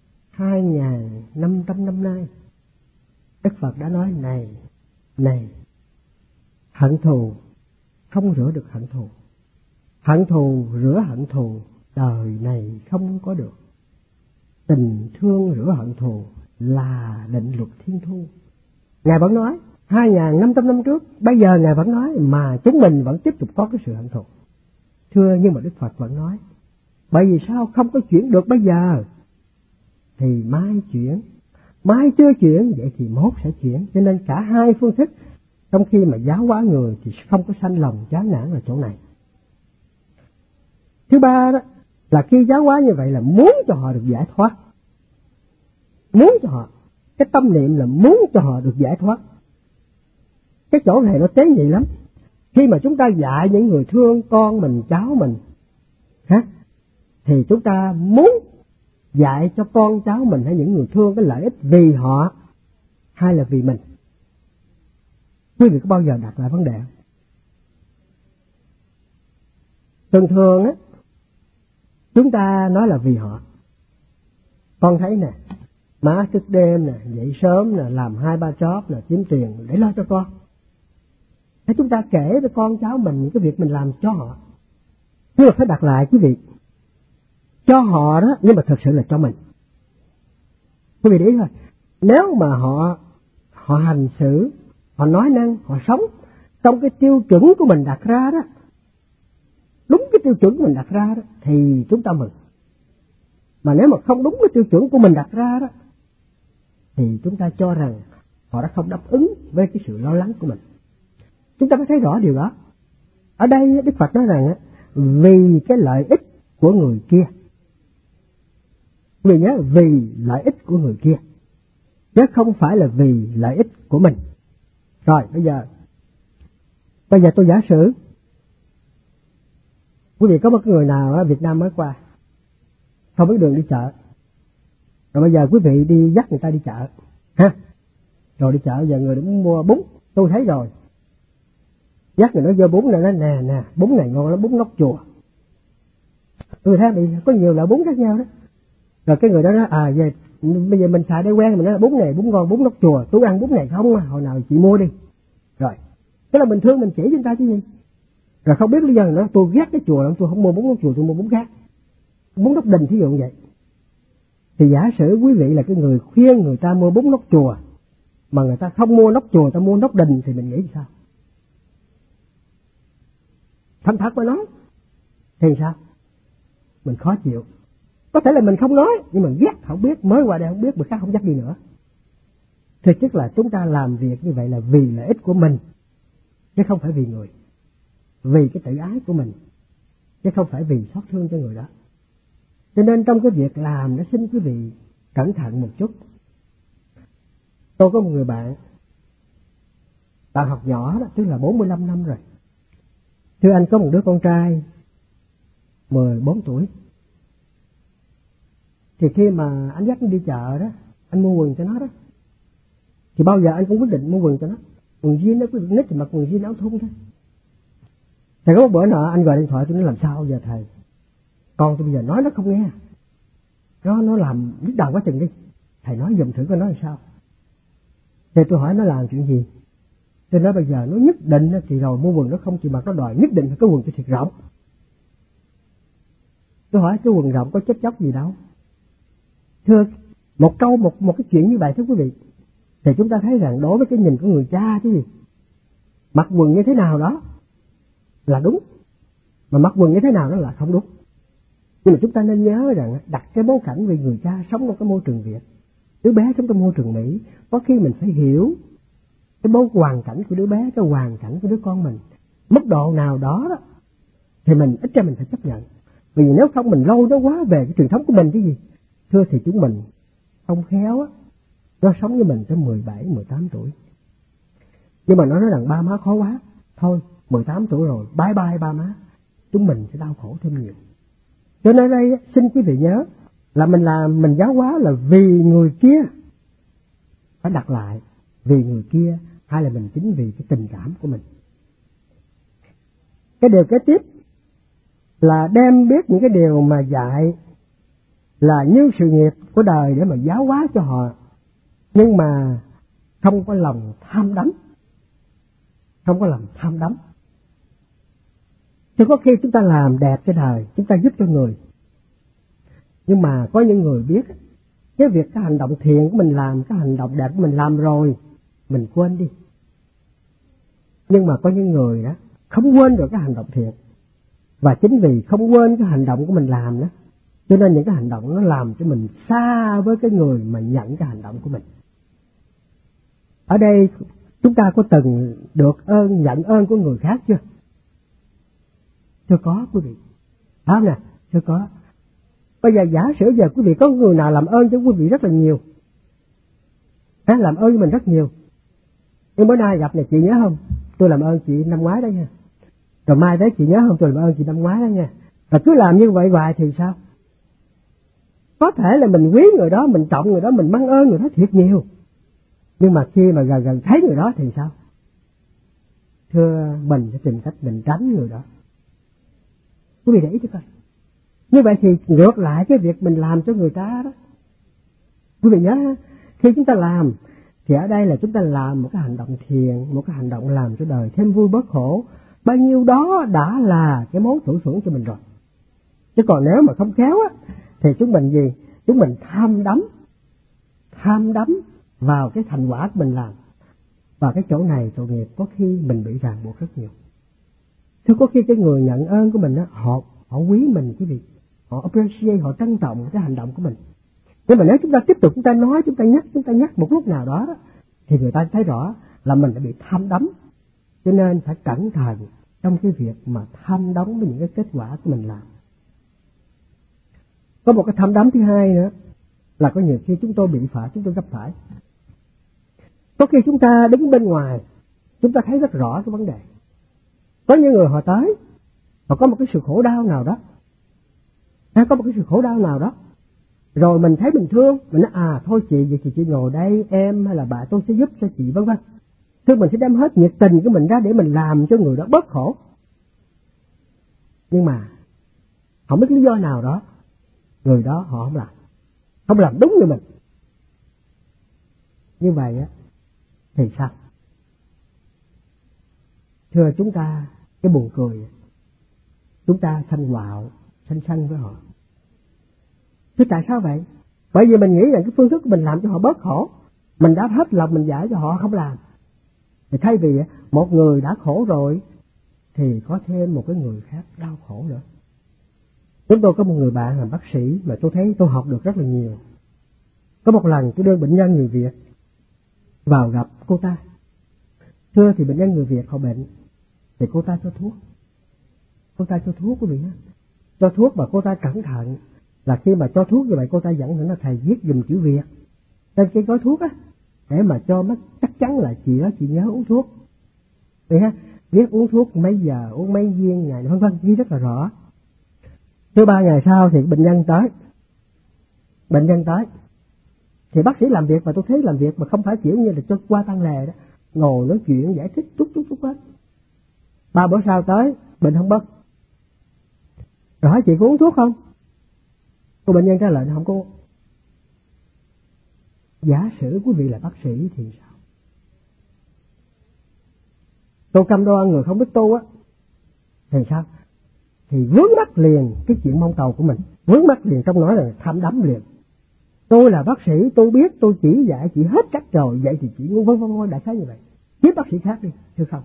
2.500 năm nay Đức Phật đã nói này, hận thù không rửa được hận thù, hận thù rửa hận thù đời này không có được, tình thương rửa hận thù là định luật thiên thu. Ngài vẫn nói 2.500 năm trước, bây giờ Ngài vẫn nói, mà chúng mình vẫn tiếp tục có cái sự hận thù. Thưa, nhưng mà Đức Phật vẫn nói, bởi vì sao không có chuyển được bây giờ thì mai chuyển, mai chưa chuyển vậy thì mốt sẽ chuyển. Cho nên cả hai phương thức trong khi mà giáo hóa người thì không có sanh lòng chán nản ở chỗ này. Thứ ba đó là khi giáo hóa như vậy là muốn cho họ được giải thoát, muốn cho họ, cái tâm niệm là muốn cho họ được giải thoát. Cái chỗ này nó tế nhị lắm. Khi mà chúng ta dạy những người thương con mình, cháu mình, thì chúng ta muốn dạy cho con cháu mình hay những người thương cái lợi ích vì họ hay là vì mình? Quý vị có bao giờ đặt lại vấn đề không? Thường á, chúng ta nói là vì họ. Con thấy nè, má thức đêm nè, dậy sớm nè, làm 2-3 job nè, kiếm tiền để lo cho con. Thế chúng ta kể với con cháu mình những cái việc mình làm cho họ. Nhưng mà phải đặt lại quý vị, cho họ đó, nhưng mà thật sự là cho mình. Quý vị để ý thôi, nếu mà họ hành xử, họ nói năng, họ sống trong cái tiêu chuẩn của mình đặt ra đó, đúng cái tiêu chuẩn của mình đặt ra đó, thì chúng ta mừng. Mà nếu mà không đúng cái tiêu chuẩn của mình đặt ra đó, thì chúng ta cho rằng họ đã không đáp ứng với cái sự lo lắng của mình. Chúng ta phải thấy rõ điều đó. Ở đây Đức Phật nói rằng vì cái lợi ích của người kia. Vì nhớ, vì lợi ích của người kia, chứ không phải là vì lợi ích của mình. Rồi bây giờ tôi giả sử quý vị có một người nào ở Việt Nam mới qua, không biết đường đi chợ, rồi bây giờ quý vị đi dắt người ta đi chợ, rồi đi chợ giờ người đã muốn mua bún, tôi thấy rồi, dắt người nó vô bún này, nói nè bún này ngon lắm, bún nóc chùa. Tôi thấy bị có nhiều loại bún khác nhau đó. Rồi cái người đó nói về bây giờ mình xài đây quen, mình nói là bún này bún ngon, bún nóc chùa, tôi ăn bún này không, hồi nào chị mua đi. Rồi tức là mình thương mình chỉ cho người ta chứ gì. Rồi không biết lý do nữa, tôi ghét cái chùa lắm, tôi không mua bún nóc chùa, tôi mua bún khác, bún nóc đình thí dụ như vậy. Thì giả sử quý vị là cái người khuyên người ta mua bún nóc chùa, mà người ta không mua nóc chùa, người ta mua nóc đình, thì mình nghĩ sao? Thành thật mà nói thì sao? Mình khó chịu. Có thể là mình không nói, nhưng mà ghét không biết, mới qua đây không biết, người khác không dắt đi nữa. Thực chất là chúng ta làm việc như vậy là vì lợi ích của mình, chứ không phải vì người. Vì cái tự ái của mình, chứ không phải vì xót thương cho người đó. Cho nên trong cái việc làm nó xin quý vị cẩn thận một chút. Tôi có một người bạn học nhỏ đó, tức là 45 năm rồi. Thưa anh, có một đứa con trai 14 tuổi. Thì khi mà anh dắt nó đi chợ đó, anh mua quần cho nó đó, thì bao giờ anh cũng quyết định mua quần cho nó. Quần jean đó, quý vị nít thì mặc quần jean áo thun thôi. Thì có một bữa nọ anh gọi điện thoại tôi nói làm sao giờ thầy, con tôi bây giờ nói nó không nghe, nó làm nhức đầu quá chừng đi, thầy nói giùm thử coi nói làm sao. Thì tôi hỏi nó làm chuyện gì. Tôi nói bây giờ nó nhất định thì rồi mua quần nó không chịu mặc, nó đòi nhất định phải có quần cho thiệt rộng. Tôi hỏi cái quần rộng có chết chóc gì đâu. Thưa, một câu một cái chuyện như vậy thưa quý vị, thì chúng ta thấy rằng đối với cái nhìn của người cha chứ gì, mặc quần như thế nào đó là đúng, mà mặc quần như thế nào đó là không đúng. Nhưng mà chúng ta nên nhớ rằng đặt cái bối cảnh về người cha sống trong cái môi trường Việt, đứa bé sống trong môi trường Mỹ, có khi mình phải hiểu cái hoàn cảnh của đứa bé, cái hoàn cảnh của đứa con mình. Mức độ nào đó đó thì mình ít ra mình phải chấp nhận. Vì nếu không mình lôi nó quá về cái truyền thống của mình chứ gì. Thưa thì chúng mình không khéo á, nó sống với mình tới 17, 18 tuổi. Nhưng mà nó nói rằng ba má khó quá, thôi 18 tuổi rồi, bye bye ba má, chúng mình sẽ đau khổ thêm nhiều. Cho nên đây xin quý vị nhớ là mình giáo hóa là vì người kia, phải đặt lại vì người kia, hay là mình chính vì cái tình cảm của mình. Cái điều kế tiếp là đem biết những cái điều mà dạy là như sự nghiệp của đời để mà giáo hóa cho họ, nhưng mà không có lòng tham đắm. Không có lòng tham đắm. Thì có khi chúng ta làm đẹp cho đời, chúng ta giúp cho người, nhưng mà có những người biết cái việc, cái hành động thiện của mình làm, cái hành động đẹp của mình làm rồi, mình quên đi. Nhưng mà có những người đó không quên được cái hành động thiện, và chính vì không quên cái hành động của mình làm đó, cho nên những cái hành động nó làm cho mình xa với cái người mà nhận cái hành động của mình. Ở đây chúng ta có từng được nhận ơn của người khác chưa? Chưa có quý vị. Phải nè, chưa có. Bây giờ giả sử giờ quý vị có người nào làm ơn cho quý vị rất là nhiều, làm ơn cho mình rất nhiều. Nhưng bữa nay gặp này chị nhớ không? Tôi làm ơn chị năm ngoái đó nha. Rồi mai đấy chị nhớ không? Tôi làm ơn chị năm ngoái đó nha. Rồi cứ làm như vậy hoài thì sao? Có thể là mình quý người đó, mình trọng người đó, mình mang ơn người đó thiệt nhiều. Nhưng mà khi mà gần thấy người đó thì sao? Thưa, mình sẽ tìm cách mình tránh người đó. Quý vị để ý cho coi. Như vậy thì ngược lại cái việc mình làm cho người ta đó. Quý vị nhớ, khi chúng ta làm thì ở đây là chúng ta làm một cái hành động thiện, một cái hành động làm cho đời thêm vui bớt khổ. Bao nhiêu đó đã là cái món thưởng thưởng cho mình rồi. Chứ còn nếu mà không khéo á, thì chúng mình gì? Chúng mình tham đắm vào cái thành quả của mình làm. Và cái chỗ này tội nghiệp có khi mình bị ràng buộc rất nhiều. Chứ có khi cái người nhận ơn của mình á, họ quý mình quý vị, họ appreciate, họ trân trọng cái hành động của mình. Nhưng mà nếu chúng ta tiếp tục chúng ta nói, chúng ta nhắc một lúc nào đó, thì người ta thấy rõ là mình đã bị tham đắm. Cho nên phải cẩn thận trong cái việc mà tham đắm với những cái kết quả của mình làm. Có một cái tham đắm thứ hai nữa là có nhiều khi chúng tôi gặp phải. Có khi chúng ta đứng bên ngoài, chúng ta thấy rất rõ cái vấn đề. Có những người họ tới, họ có một cái sự khổ đau nào đó, rồi mình thấy mình thương, mình nói thôi chị, vậy chị ngồi đây, em hay là bà tôi sẽ giúp cho chị vân vân. Thì mình sẽ đem hết nhiệt tình của mình ra để mình làm cho người đó bớt khổ. Nhưng mà không biết lý do nào đó, người đó họ không làm đúng như mình. Như vậy á thì sao? Thưa chúng ta, cái buồn cười, chúng ta sanh quạo, sanh với họ. Thế tại sao vậy? Bởi vì mình nghĩ rằng cái phương thức của mình làm cho họ bớt khổ, mình đã hết lòng mình dạy cho họ không làm. Thì thay vì một người đã khổ rồi thì có thêm một cái người khác đau khổ nữa. Chúng tôi có một người bạn làm bác sĩ mà tôi thấy tôi học được rất là nhiều. Có một lần tôi đưa bệnh nhân người Việt vào gặp cô ta. Thưa thì bệnh nhân người Việt họ bệnh thì cô ta cho thuốc. Cô ta cho thuốc quý vị ha. Cho thuốc mà cô ta cẩn thận là khi mà cho thuốc như vậy cô ta dẫn là thầy viết dùm chữ Việt trên cái gói thuốc á, để mà cho nó chắc chắn là chị đó chị nhớ uống thuốc. Vậy ha, viết uống thuốc mấy giờ, uống mấy viên ngày vân vân, ghi rất là rõ. Thứ 3 ngày sau thì bệnh nhân tới thì bác sĩ làm việc mà tôi thấy làm việc mà không phải kiểu như là cho qua tang lề đó, ngồi nói chuyện giải thích chút hết. 3 bữa sau tới bệnh không bớt. Rồi hỏi chị có uống thuốc không? Cô bệnh nhân trả lời không có uống. Giả sử quý vị là bác sĩ thì sao? Tôi cam đoan người không biết tu á thì sao? Thì vướng mắc liền cái chuyện mong cầu của mình, vướng mắc liền trong nói là tham đắm liền. Tôi là bác sĩ, tôi biết, tôi chỉ dạy chị hết cách rồi, vậy thì chị vân vân đại khái như vậy. Tiếp bác sĩ khác đi, thưa không?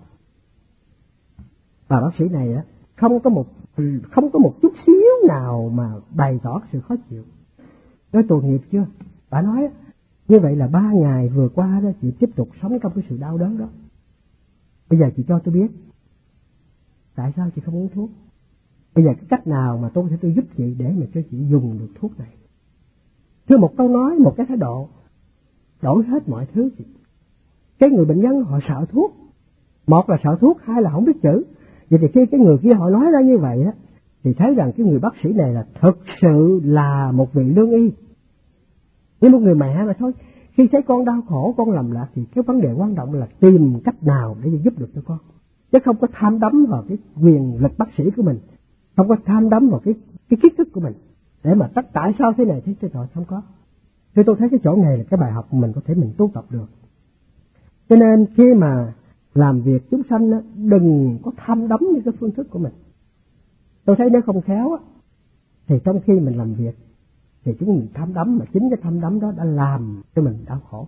Và bác sĩ này á không có một chút xíu nào mà bày tỏ sự khó chịu. Nói tội nghiệp chưa? Bà nói như vậy là 3 ngày vừa qua đó chị tiếp tục sống trong cái sự đau đớn đó. Bây giờ chị cho tôi biết tại sao chị không uống thuốc. Bây giờ cái cách nào mà tôi có thể giúp chị để mà cho chị dùng được thuốc này. Thưa, một câu nói, một cái thái độ đổi hết mọi thứ. Cái người bệnh nhân họ sợ thuốc, một là sợ thuốc, hai là không biết chữ. Vậy thì khi cái người kia họ nói ra như vậy á, thì thấy rằng cái người bác sĩ này là thực sự là một vị lương y. Như một người mẹ mà thôi, khi thấy con đau khổ, con lầm lạc thì cái vấn đề quan trọng là tìm cách nào để giúp được cho con, chứ không có tham đắm vào cái quyền lực bác sĩ của mình, không có tham đắm vào cái kiến thức của mình để mà tại sao thế này thế nọ, không có. Thì tôi thấy cái chỗ này là cái bài học mình có thể mình tu tập được. Cho nên khi mà làm việc chúng sanh á, đừng có tham đắm như cái phương thức của mình. Tôi thấy nếu không khéo á, thì trong khi mình làm việc thì chúng mình tham đắm, mà chính cái tham đắm đó đã làm cho mình đau khổ.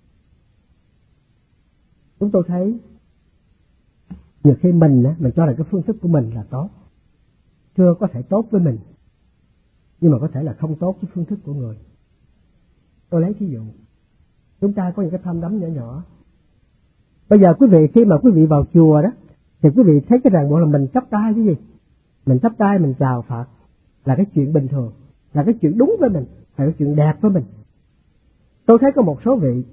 Chúng tôi thấy nhiều khi mình cho là cái phương thức của mình là tốt, chưa có thể tốt với mình, nhưng mà có thể là không tốt với phương thức của người. Tôi lấy ví dụ, chúng ta có những cái tham đắm nhỏ nhỏ. Bây giờ quý vị, khi mà quý vị vào chùa đó, thì quý vị thấy cái ràng buộc là mình chắp tay cái gì? Mình chắp tay, mình chào Phật là cái chuyện bình thường, là cái chuyện đúng với mình, là cái chuyện đẹp với mình. Tôi thấy có một số vị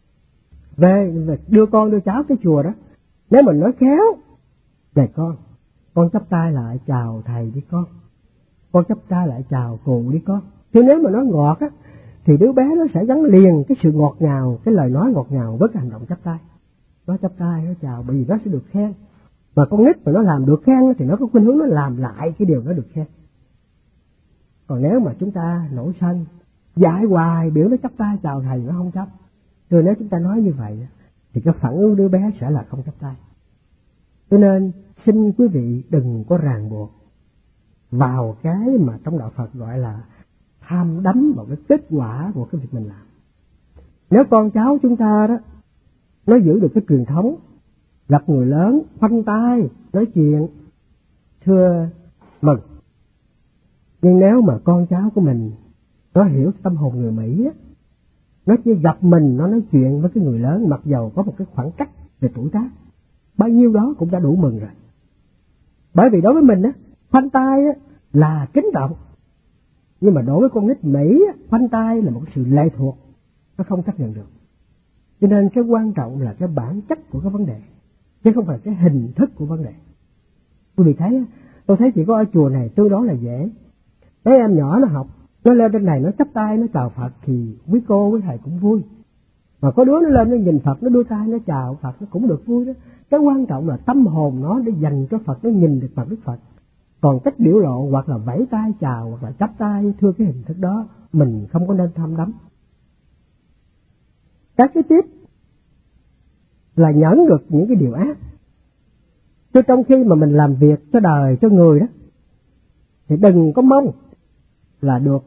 về đưa con đưa cháu cái chùa đó, nếu mình nói khéo về con chắp tay lại chào thầy đi con chắp tay lại chào cụ đi con. Chứ nếu mà nói ngọt á, thì đứa bé nó sẽ gắn liền cái sự ngọt ngào, cái lời nói ngọt ngào với cái hành động chắp tay. Nó chắp tay, nó chào, bởi vì nó sẽ được khen. Mà con nít mà nó làm được khen thì nó có khuynh hướng nó làm lại cái điều nó được khen. Còn nếu mà chúng ta nổi sân, dạy hoài biểu nó chắp tay chào thầy nó không chấp, rồi nếu chúng ta nói như vậy thì cái phản ứng đứa bé sẽ là không chắp tay. Cho nên xin quý vị đừng có ràng buộc vào cái mà trong đạo Phật gọi là tham đắm vào cái kết quả của cái việc mình làm. Nếu con cháu chúng ta đó nó giữ được cái truyền thống gặp người lớn khoanh tay nói chuyện, thưa mừng. Nhưng nếu mà con cháu của mình nó hiểu tâm hồn người Mỹ á, nó chỉ gặp mình nó nói chuyện với cái người lớn, mặc dầu có một cái khoảng cách về tuổi tác, bao nhiêu đó cũng đã đủ mừng rồi. Bởi vì đối với mình á, khoanh tay á là kính trọng, nhưng mà đối với con nít Mỹ á, khoanh tay là một cái sự lệ thuộc, nó không chấp nhận được. Cho nên cái quan trọng là cái bản chất của cái vấn đề, chứ không phải cái hình thức của vấn đề. Quý vị thấy, tôi thấy chỉ có ở chùa này tương đối là dễ. Mấy em nhỏ nó học, nó lên trên này nó chắp tay nó chào Phật thì quý cô quý thầy cũng vui. Mà có đứa nó lên nó nhìn Phật, nó đưa tay nó chào Phật, nó cũng được vui đó. Cái quan trọng là tâm hồn nó để dành cho Phật, nó nhìn được mặt Đức Phật. Còn cách biểu lộ hoặc là vẫy tay chào hoặc là chắp tay thưa cái hình thức đó, mình không có nên tham đắm. Các cái tiếp là nhẫn được những cái điều ác. Chứ trong khi mà mình làm việc cho đời, cho người đó, thì đừng có mong là được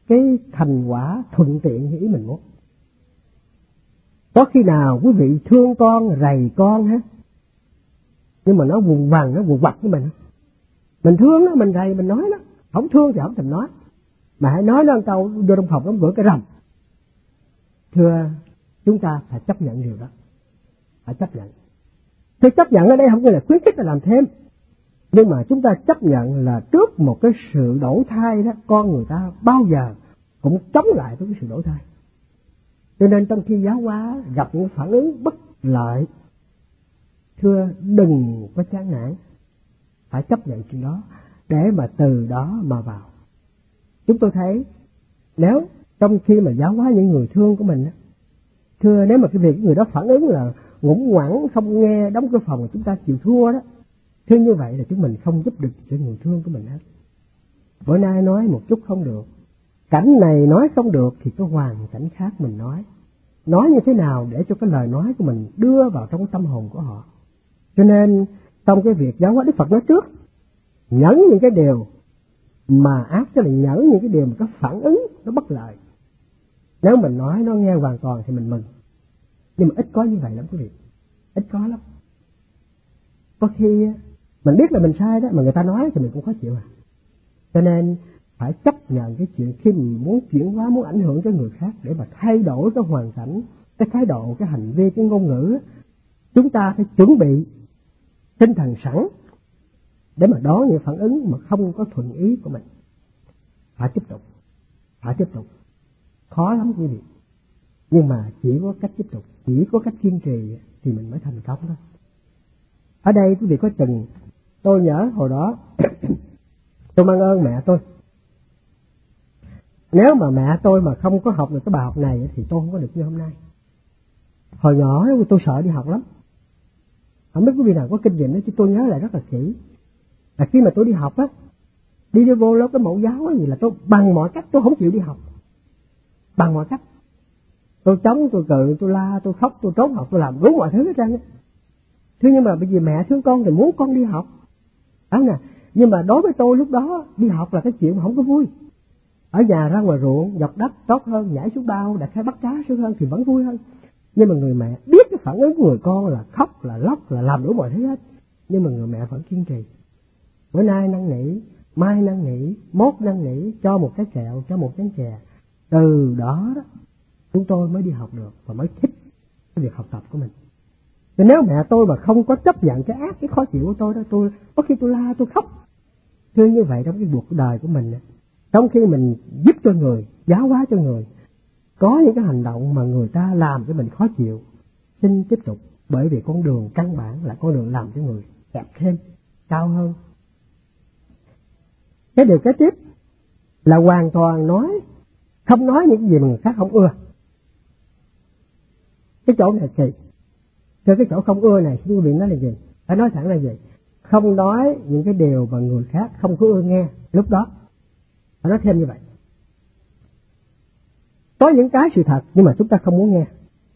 cái thành quả thuận tiện như ý mình muốn. Có khi nào quý vị thương con, rầy con ha, nhưng mà nó vùng vằng, nó vùng vặt với mình thương nó, mình rầy, mình nói nó. Không thương thì không thèm nói, mà hãy nói nó một câu, đưa trong phòng nó gửi cái rầm. Thưa, chúng ta phải chấp nhận điều đó, phải chấp nhận. Thì chấp nhận ở đây không phải là khuyến khích là làm thêm, nhưng mà chúng ta chấp nhận là trước một cái sự đổi thay đó, con người ta bao giờ cũng chống lại với cái sự đổi thay. Cho nên trong khi giáo hóa gặp những phản ứng bất lợi, thưa đừng có chán nản, phải chấp nhận chuyện đó để mà từ đó mà vào. Chúng tôi thấy nếu trong khi mà giáo hóa những người thương của mình, thưa nếu mà cái việc người đó phản ứng là ngủng ngoẳng, không nghe, đóng cửa phòng, chúng ta chịu thua đó, thưa như vậy là chúng mình không giúp được cho người thương của mình hết. Bữa nay nói một chút không được, cảnh này nói không được thì có hoàn cảnh khác mình nói như thế nào để cho cái lời nói của mình đưa vào trong tâm hồn của họ. Cho nên trong cái việc giáo hóa, Đức Phật nói trước nhẫn những cái điều mà ác, tức là nhẫn những cái điều mà có phản ứng nó bất lợi. Nếu mình nói nó nghe hoàn toàn thì mình mừng, nhưng mà ít có như vậy lắm quý vị, ít có lắm. Có khi mình biết là mình sai đó mà người ta nói thì mình cũng khó chịu à. Cho nên phải chấp nhận cái chuyện khi mình muốn chuyển hóa, muốn ảnh hưởng tới người khác để mà thay đổi cái hoàn cảnh, cái thái độ, cái hành vi, cái ngôn ngữ, chúng ta phải chuẩn bị tinh thần sẵn để mà đón những phản ứng mà không có thuận ý của mình. Phải tiếp tục. Khó lắm quý vị, nhưng mà chỉ có cách tiếp tục, chỉ có cách kiên trì thì mình mới thành công thôi. Ở đây quý vị có chừng, tôi nhớ hồi đó tôi mang ơn mẹ tôi. Nếu mà mẹ tôi mà không có học được cái bài học này thì tôi không có được như hôm nay. Hồi nhỏ tôi sợ đi học lắm. Không biết quý vị nào có kinh nghiệm đó, chứ tôi nhớ lại rất là kỹ. Là khi mà tôi đi học á, đi vô lớp cái mẫu giáo gì là tôi bằng mọi cách tôi không chịu đi học. Bằng mọi cách. Tôi chống, tôi cự, tôi la, tôi khóc, tôi trốn học, tôi làm đúng mọi thứ hết trơn á. Thế nhưng mà bởi vì mẹ thương con thì muốn con đi học. Đó nè, nhưng mà đối với tôi lúc đó đi học là cái chuyện mà không có vui. Ở nhà ra ngoài ruộng, dọc đất tốt hơn, nhảy xuống bao, đặt khai bắt cá sướng hơn thì vẫn vui hơn. Nhưng mà người mẹ biết cái phản ứng của người con là khóc, là lóc, là làm đủ mọi thứ hết. Nhưng mà người mẹ vẫn kiên trì. Bữa nay năn nỉ, mai năn nỉ, mốt năn nỉ, cho một cái kẹo, cho một chén chè. Từ đó chúng tôi mới đi học được và mới thích cái việc học tập của mình. Thì nếu mẹ tôi mà không có chấp nhận cái ác, cái khó chịu của tôi đó, tôi có khi tôi la, tôi khóc. Thưa như vậy trong cái cuộc đời của mình, trong khi mình giúp cho người, giáo hóa cho người, có những cái hành động mà người ta làm cho mình khó chịu, xin tiếp tục, bởi vì con đường căn bản là con đường làm cho người đẹp thêm, cao hơn. Cái điều kế tiếp là hoàn toàn không nói những cái gì mà người khác không ưa. Cái chỗ này kỳ. Từ cái chỗ không ưa này, xin quý vị nói là gì? Phải nói thẳng là gì? Không nói những cái điều mà người khác không có ưa nghe lúc đó. Phải nói thêm như vậy. Có những cái sự thật nhưng mà chúng ta không muốn nghe.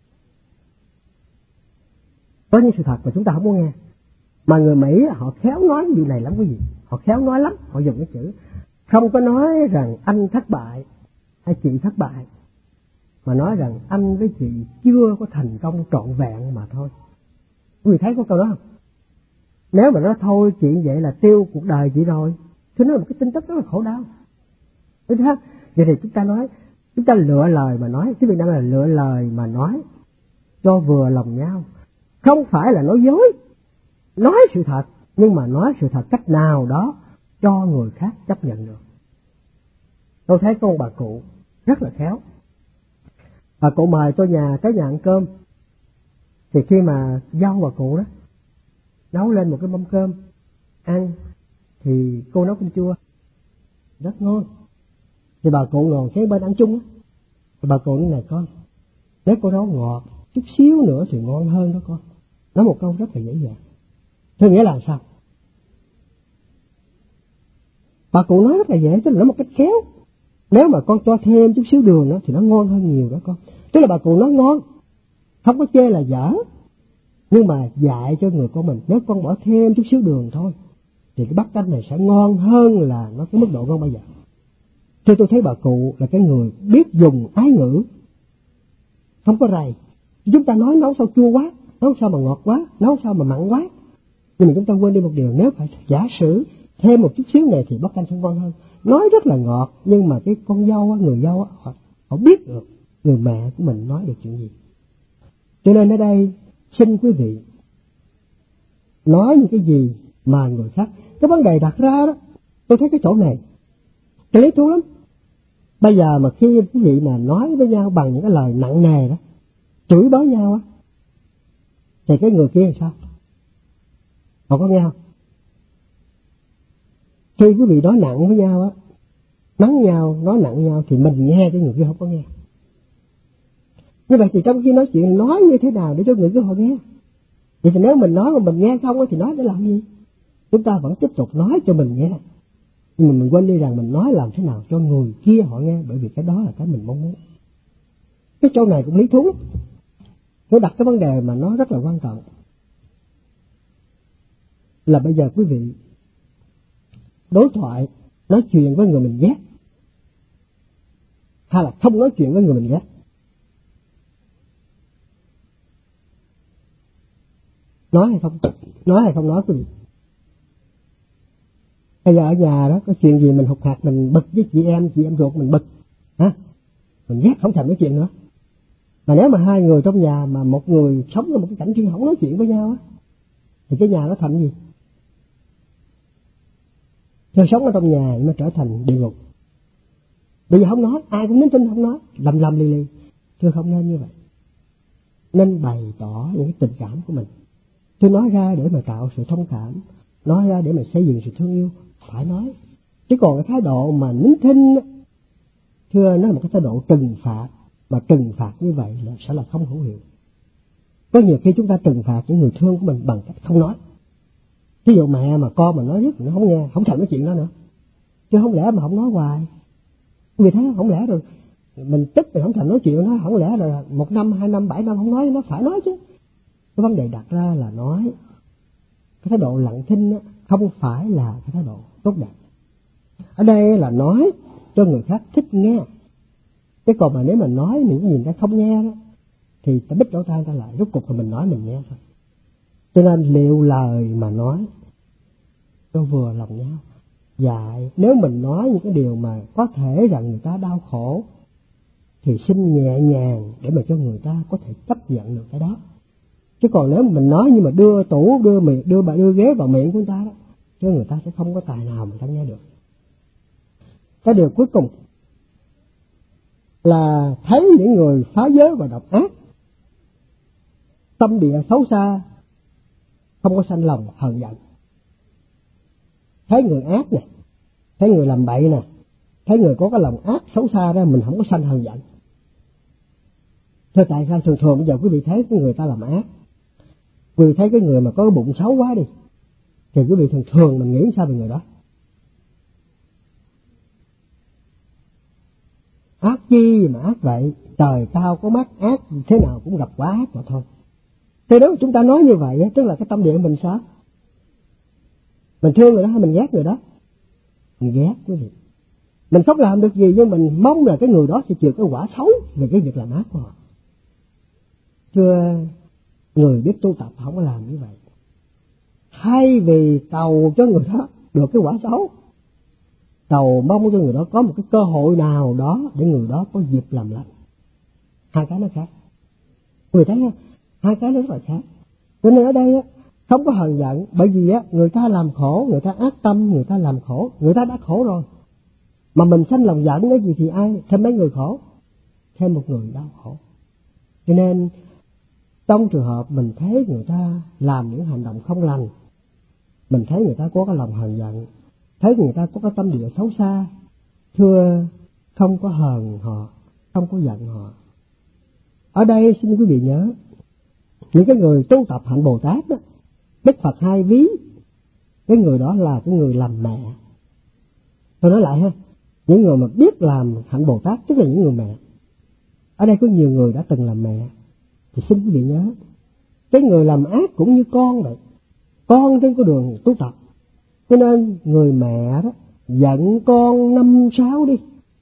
Có những sự thật mà chúng ta không muốn nghe. Mà người Mỹ họ khéo nói cái điều này lắm quý vị. Họ khéo nói lắm. Họ dùng cái chữ không có nói rằng anh thất bại hay chị thất bại, mà nói rằng anh với chị chưa có thành công trọn vẹn mà thôi. Quý vị thấy có câu đó không? Nếu mà nói thôi chuyện vậy là tiêu cuộc đời chị rồi, thì nó là một cái tin tức rất là khổ đau. Đúng không? Vậy thì chúng ta nói, chúng ta lựa lời mà nói, cái Việt Nam là lựa lời mà nói cho vừa lòng nhau. Không phải là nói dối, nói sự thật, nhưng mà nói sự thật cách nào đó cho người khác chấp nhận được. Tôi thấy có một bà cụ rất là khéo. Bà cụ mời tôi tới nhà ăn cơm. Thì khi mà dâu bà cụ đó nấu lên một cái mâm cơm ăn, thì cô nấu canh chua rất ngon. Thì bà cụ ngồi kế bên ăn chung á. Thì bà cụ nói này con, nếu cô nấu ngọt chút xíu nữa thì ngon hơn đó con. Nói một câu rất là dễ dàng. Thế nghĩa là sao? Bà cụ nói rất là dễ, tức là nói một cách khéo. Nếu mà con cho thêm chút xíu đường đó thì nó ngon hơn nhiều đó con. Tức là bà cụ nói ngon, không có chê là dở, nhưng mà dạy cho người con mình, nếu con bỏ thêm chút xíu đường thôi thì cái bát canh này sẽ ngon hơn là nó cái mức độ ngon bây giờ. Thì tôi thấy bà cụ là cái người biết dùng ái ngữ, không có rầy. Chúng ta nói nấu sao chua quá, nấu sao mà ngọt quá, nấu sao mà mặn quá. Nhưng mà chúng ta quên đi một điều, nếu phải giả sử thêm một chút xíu này thì bắp canh sẽ ngon hơn. Nói rất là ngọt, nhưng mà cái con dâu, người dâu họ biết được người mẹ của mình nói được chuyện gì. Cho nên ở đây xin quý vị nói những cái gì mà người khác. Cái vấn đề đặt ra đó, tôi thấy cái chỗ này cái lý thú lắm. Bây giờ mà khi quý vị mà nói với nhau bằng những cái lời nặng nề đó, chửi bới nhau á, thì cái người kia làm sao? Họ có nghe không? Khi quý vị nói nặng với nhau á, mắng nhau, nói nặng với nhau thì mình nghe, cái người kia không có nghe. Như vậy thì trong khi nói chuyện nói như thế nào để cho người kia họ nghe? Vậy thì nếu mình nói mà mình nghe không thì nói để làm gì? Chúng ta vẫn tiếp tục nói cho mình nghe. Nhưng mà mình quên đi rằng mình nói làm thế nào cho người kia họ nghe, bởi vì cái đó là cái mình mong muốn. Cái chỗ này cũng lý thú lắm. Nó đặt cái vấn đề mà nó rất là quan trọng. Là bây giờ quý vị đối thoại, nói chuyện với người mình ghét, hay là không nói chuyện với người mình ghét. Nói hay không nói quý vị. Bây giờ ở nhà đó có chuyện gì mình hụt hạt mình bực với chị em ruột mình bực, hả? Mình ghét không thèm nói chuyện nữa. Mà nếu mà hai người trong nhà mà một người sống trong một cái cảnh riêng không nói chuyện với nhau á, thì cái nhà nó thành gì? Theo sống ở trong nhà nó trở thành địa ngục. Bây giờ không nói, ai cũng nín thinh không nói, lầm lì lì. Thưa không nên như vậy. Nên bày tỏ những cái tình cảm của mình. Thưa nói ra để mà tạo sự thông cảm, nói ra để mà xây dựng sự thương yêu, phải nói. Chứ còn cái thái độ mà nín thinh, thưa nó là một cái thái độ trừng phạt, mà trừng phạt như vậy là sẽ là không hữu hiệu. Có nhiều khi chúng ta trừng phạt những người thương của mình bằng cách không nói. Ví dụ mẹ mà con mà nói riết nó không nghe, không thèm nói chuyện đó nữa. Chứ không lẽ mà không nói hoài. Vì thế không lẽ rồi mình tức mình không thèm nói chuyện nó, không lẽ rồi 1 năm, 2 năm, 7 năm không nói, nó phải nói chứ. Cái vấn đề đặt ra là nói. Cái thái độ lặng thinh không phải là cái thái độ tốt đẹp. Ở đây là nói cho người khác thích nghe. Chứ còn mà nếu mà nói những gì người ta không nghe đó, thì ta bít lỗ tai ta lại, rốt cuộc là mình nói mình nghe thôi. Cho nên liệu lời mà nói cho vừa lòng nhau. Dạy, nếu mình nói những cái điều mà có thể rằng người ta đau khổ, thì xin nhẹ nhàng để mà cho người ta có thể chấp nhận được cái đó. Chứ còn nếu mình nói nhưng mà đưa tủ, đưa ghế vào miệng của người ta đó, chứ người ta sẽ không có tài nào mà ta nghe được. Cái điều cuối cùng là thấy những người phá giới và độc ác, tâm địa xấu xa, không có sanh lòng hờn giận. Thấy người ác nè, thấy người làm bậy nè, thấy người có cái lòng ác xấu xa đó, mình không có sanh hờn giận. Thế tại sao thường bây giờ quý vị thấy cái người ta làm ác, quý vị thấy cái người mà có cái bụng xấu quá đi, thì quý vị thường mình nghĩ sao về người đó? Ác chi mà ác vậy, trời cao có mắt, ác thế nào cũng gặp quả ác mà thôi. Thế nếu chúng ta nói như vậy, tức là cái tâm địa của mình sao? Mình thương người đó hay mình ghét người đó? Mình ghét quý vị. Mình không làm được gì nhưng mình mong là cái người đó sẽ chịu cái quả xấu về cái việc làm ác của họ. Thưa người biết tu tập không có làm như vậy. Thay vì cầu cho người đó được cái quả xấu, cầu mong cho người đó có một cái cơ hội nào đó để người đó có dịp làm lành. Hai cái nó khác. Người thấy không? Hai cái nó rất là khác. Cho nên ở đây không có hờn giận, bởi vì người ta làm khổ, người ta ác tâm, người ta làm khổ, người ta đã khổ rồi. Mà mình sanh lòng giận cái gì thì ai? Thêm mấy người khổ, thêm một người đau khổ. Cho nên trong trường hợp mình thấy người ta làm những hành động không lành, mình thấy người ta có cái lòng hờn giận, thấy người ta có cái tâm địa xấu xa, thưa không có hờn họ, không có giận họ. Ở đây xin quý vị nhớ, những cái người tu tập hạnh Bồ Tát đó, Đức Phật hay ví cái người đó là cái người làm mẹ. Tôi nói lại ha, những người mà biết làm hạnh Bồ Tát tức là những người mẹ. Ở đây có nhiều người đã từng làm mẹ, thì xin quý vị nhớ, cái người làm ác cũng như con vậy, con trên con đường tu tập. Cho nên người mẹ đó giận con 5-6 đi,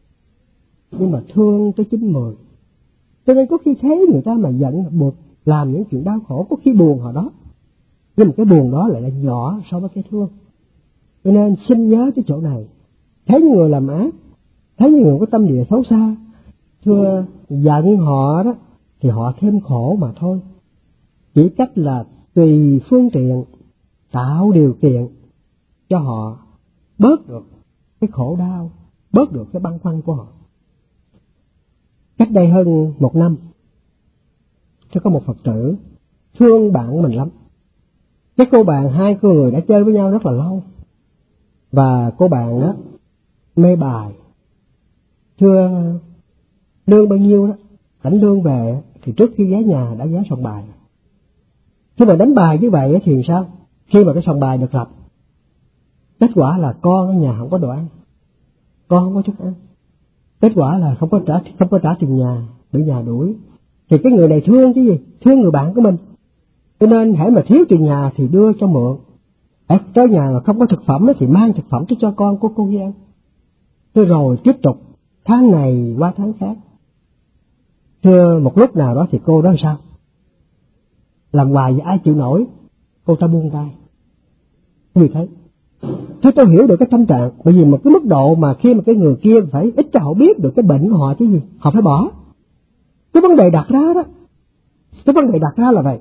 nhưng mà thương tới 9-10. Cho nên có khi thấy người ta mà giận buộc làm những chuyện đau khổ, có khi buồn họ đó, nhưng mà cái buồn đó lại là nhỏ so với cái thương. Cho nên xin nhớ cái chỗ này, thấy những người làm ác, thấy những người có tâm địa xấu xa, thưa giận họ đó thì họ thêm khổ mà thôi. Chỉ cách là tùy phương tiện tạo điều kiện cho họ bớt được cái khổ đau, bớt được cái băn khoăn của họ. Cách đây hơn 1 năm, tôi có một Phật tử thương bạn mình lắm. Cái cô bạn, hai cô người đã chơi với nhau rất là lâu, và cô bạn đó mê bài. Thưa lương bao nhiêu đó, lãnh lương về thì trước khi ghé nhà đã ghé sòng bài. Khi mà đánh bài như vậy thì sao? Khi mà cái sòng bài được lập, kết quả là con ở nhà không có đồ ăn, con không có thức ăn. Kết quả là không có trả tiền nhà, bị nhà đuổi. Thì cái người này thương chứ gì? Thương người bạn của mình. Cho nên hãy mà thiếu tiền nhà thì đưa cho mượn. Tới nhà mà không có thực phẩm thì mang thực phẩm cho con của cô ăn. Thế rồi tiếp tục tháng này qua tháng khác. Thưa một lúc nào đó thì cô đó sao? Làm hoài vậy ai chịu nổi, cô ta buông tay. Vì thế tôi hiểu được cái tâm trạng, bởi vì một cái mức độ mà khi mà cái người kia phải ít cho họ biết được cái bệnh của họ chứ gì, họ phải bỏ. Cái vấn đề đặt ra đó, cái vấn đề đặt ra là vậy.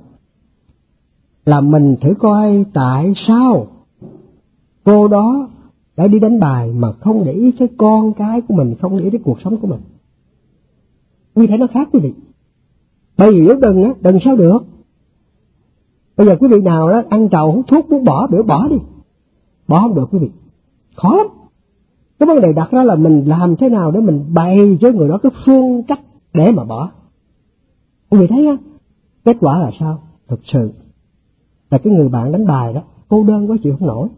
Là mình thử coi tại sao cô đó đã đi đánh bài mà không để ý tới con cái của mình, không để ý tới cuộc sống của mình. Vì thế nó khác quý vị. Bởi vì nếu đừng sao được. Bây giờ quý vị nào đó ăn trầu hút thuốc muốn bỏ, biểu bỏ đi. Bỏ không được quý vị. Khó lắm. Cái vấn đề đặt ra là mình làm thế nào để mình bày cho người đó cái phương cách để mà bỏ. Quý vị thấy á, kết quả là sao? Thực sự là cái người bạn đánh bài đó cô đơn quá chịu không nổi,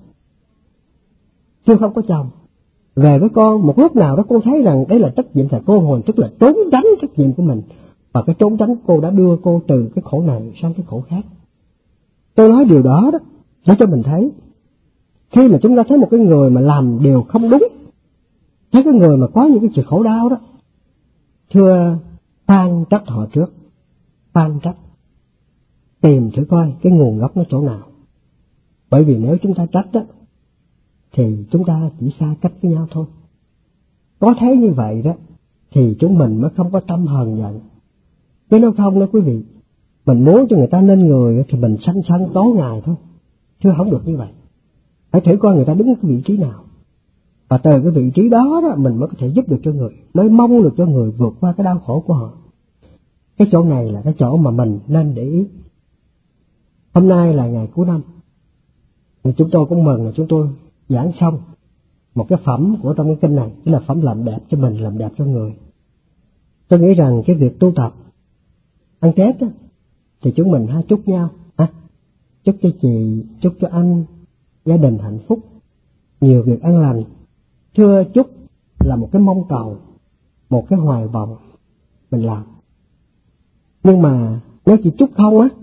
chưa không có chồng. Về với con, một lúc nào đó cô thấy rằng đấy là trách nhiệm thầy cô hồn, tức là trốn tránh trách nhiệm của mình. Và cái trốn tránh cô đã đưa cô từ cái khổ này sang cái khổ khác. Tôi nói điều đó đó để cho mình thấy, khi mà chúng ta thấy một cái người mà làm điều không đúng, thấy cái người mà có những cái sự khổ đau đó, thưa khoan trách họ trước, khoan trách, tìm thử coi cái nguồn gốc nó chỗ nào. Bởi vì nếu chúng ta trách đó thì chúng ta chỉ xa cách với nhau thôi. Có thấy như vậy đó thì chúng mình mới không có tâm hờn giận. Chứ nếu không đó quý vị, mình muốn cho người ta nên người thì mình sanh sân tố ngài thôi. Chứ không được như vậy. Hãy thử coi người ta đứng ở cái vị trí nào. Và từ cái vị trí đó đó mình mới có thể giúp được cho người, mới mong được cho người vượt qua cái đau khổ của họ. Cái chỗ này là cái chỗ mà mình nên để ý. Hôm nay là ngày cuối năm, thì chúng tôi cũng mừng là chúng tôi giảng xong một cái phẩm của trong cái kinh này, tức là phẩm làm đẹp cho mình, làm đẹp cho người. Tôi nghĩ rằng cái việc tu tập ăn Tết đó, thì chúng mình hãy chúc nhau, chúc cho chị, chúc cho anh, gia đình hạnh phúc, nhiều việc an lành. Thưa chúc là một cái mong cầu, một cái hoài vọng mình làm. Nhưng mà nếu chỉ chúc không á,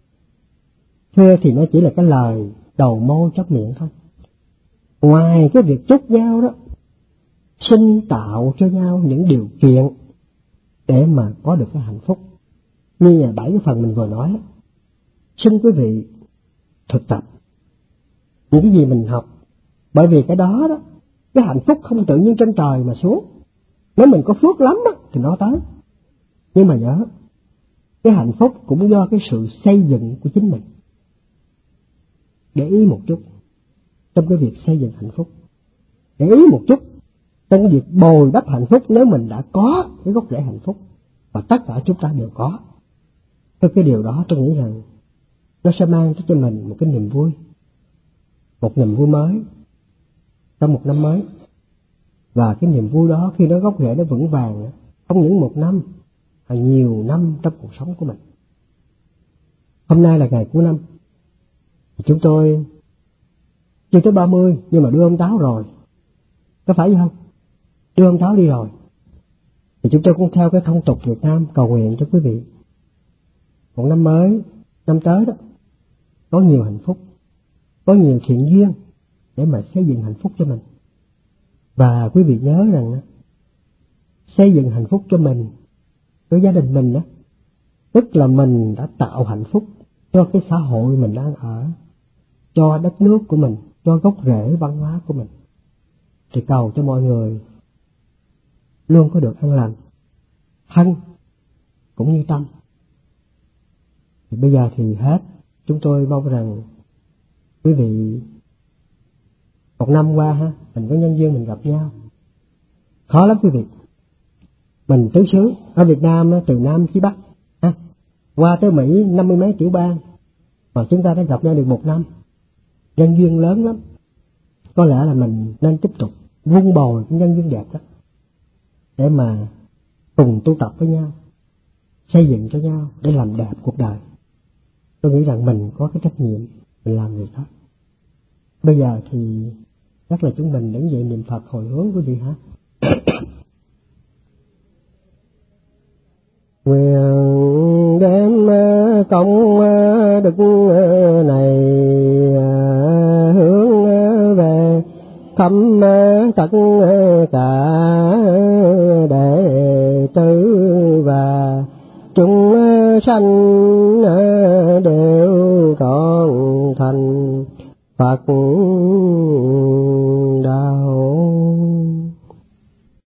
thưa thì nó chỉ là cái lời đầu môi chóp miệng thôi. Ngoài cái việc chúc nhau đó, xin tạo cho nhau những điều kiện để mà có được cái hạnh phúc. Như là 7 cái phần mình vừa nói, xin quý vị thực tập những cái gì mình học. Bởi vì cái đó đó, cái hạnh phúc không tự nhiên trên trời mà xuống. Nếu mình có phước lắm á, thì nó tới. Nhưng mà nhớ, cái hạnh phúc cũng do cái sự xây dựng của chính mình. Để ý một chút trong cái việc xây dựng hạnh phúc. Để ý một chút trong cái việc bồi đắp hạnh phúc nếu mình đã có cái gốc rễ hạnh phúc. Và tất cả chúng ta đều có. Cái điều đó tôi nghĩ rằng nó sẽ mang cho mình một cái niềm vui. Một niềm vui mới trong một năm mới. Và cái niềm vui đó khi nó gốc rễ nó vững vàng, không những một năm mà nhiều năm trong cuộc sống của mình. Hôm nay là ngày cuối năm, chúng tôi chưa tới 30 nhưng mà đưa ông Táo rồi, có phải không? Đưa ông Táo đi rồi thì chúng tôi cũng theo cái thông tục Việt Nam cầu nguyện cho quý vị một năm mới, năm tới đó có nhiều hạnh phúc, có nhiều thiện duyên để mà xây dựng hạnh phúc cho mình. Và quý vị nhớ rằng xây dựng hạnh phúc cho mình, cho gia đình mình đó. Tức là mình đã tạo hạnh phúc cho cái xã hội mình đang ở, cho đất nước của mình, cho gốc rễ văn hóa của mình. Thì cầu cho mọi người luôn có được an lành, thân cũng như tâm. Thì bây giờ thì hết. Chúng tôi mong rằng quý vị một năm qua ha, mình có nhân duyên mình gặp nhau. Khó lắm quý vị. Mình tứ xứ ở Việt Nam từ Nam chí Bắc ha, qua tới Mỹ 50 mấy tiểu bang, mà chúng ta đã gặp nhau được một năm. Nhân duyên lớn lắm. Có lẽ là mình nên tiếp tục vun bồi cái nhân duyên đẹp đó, để mà cùng tu tập với nhau, xây dựng cho nhau để làm đẹp cuộc đời. Tôi nghĩ rằng mình có cái trách nhiệm mình làm việc đó. Bây giờ thì chắc là chúng mình đứng dậy niệm Phật hồi hướng quý vị hả? Nguyện đem công đức này hướng về khắp tất cả đệ tử và chúng sanh đều trọn thành Phật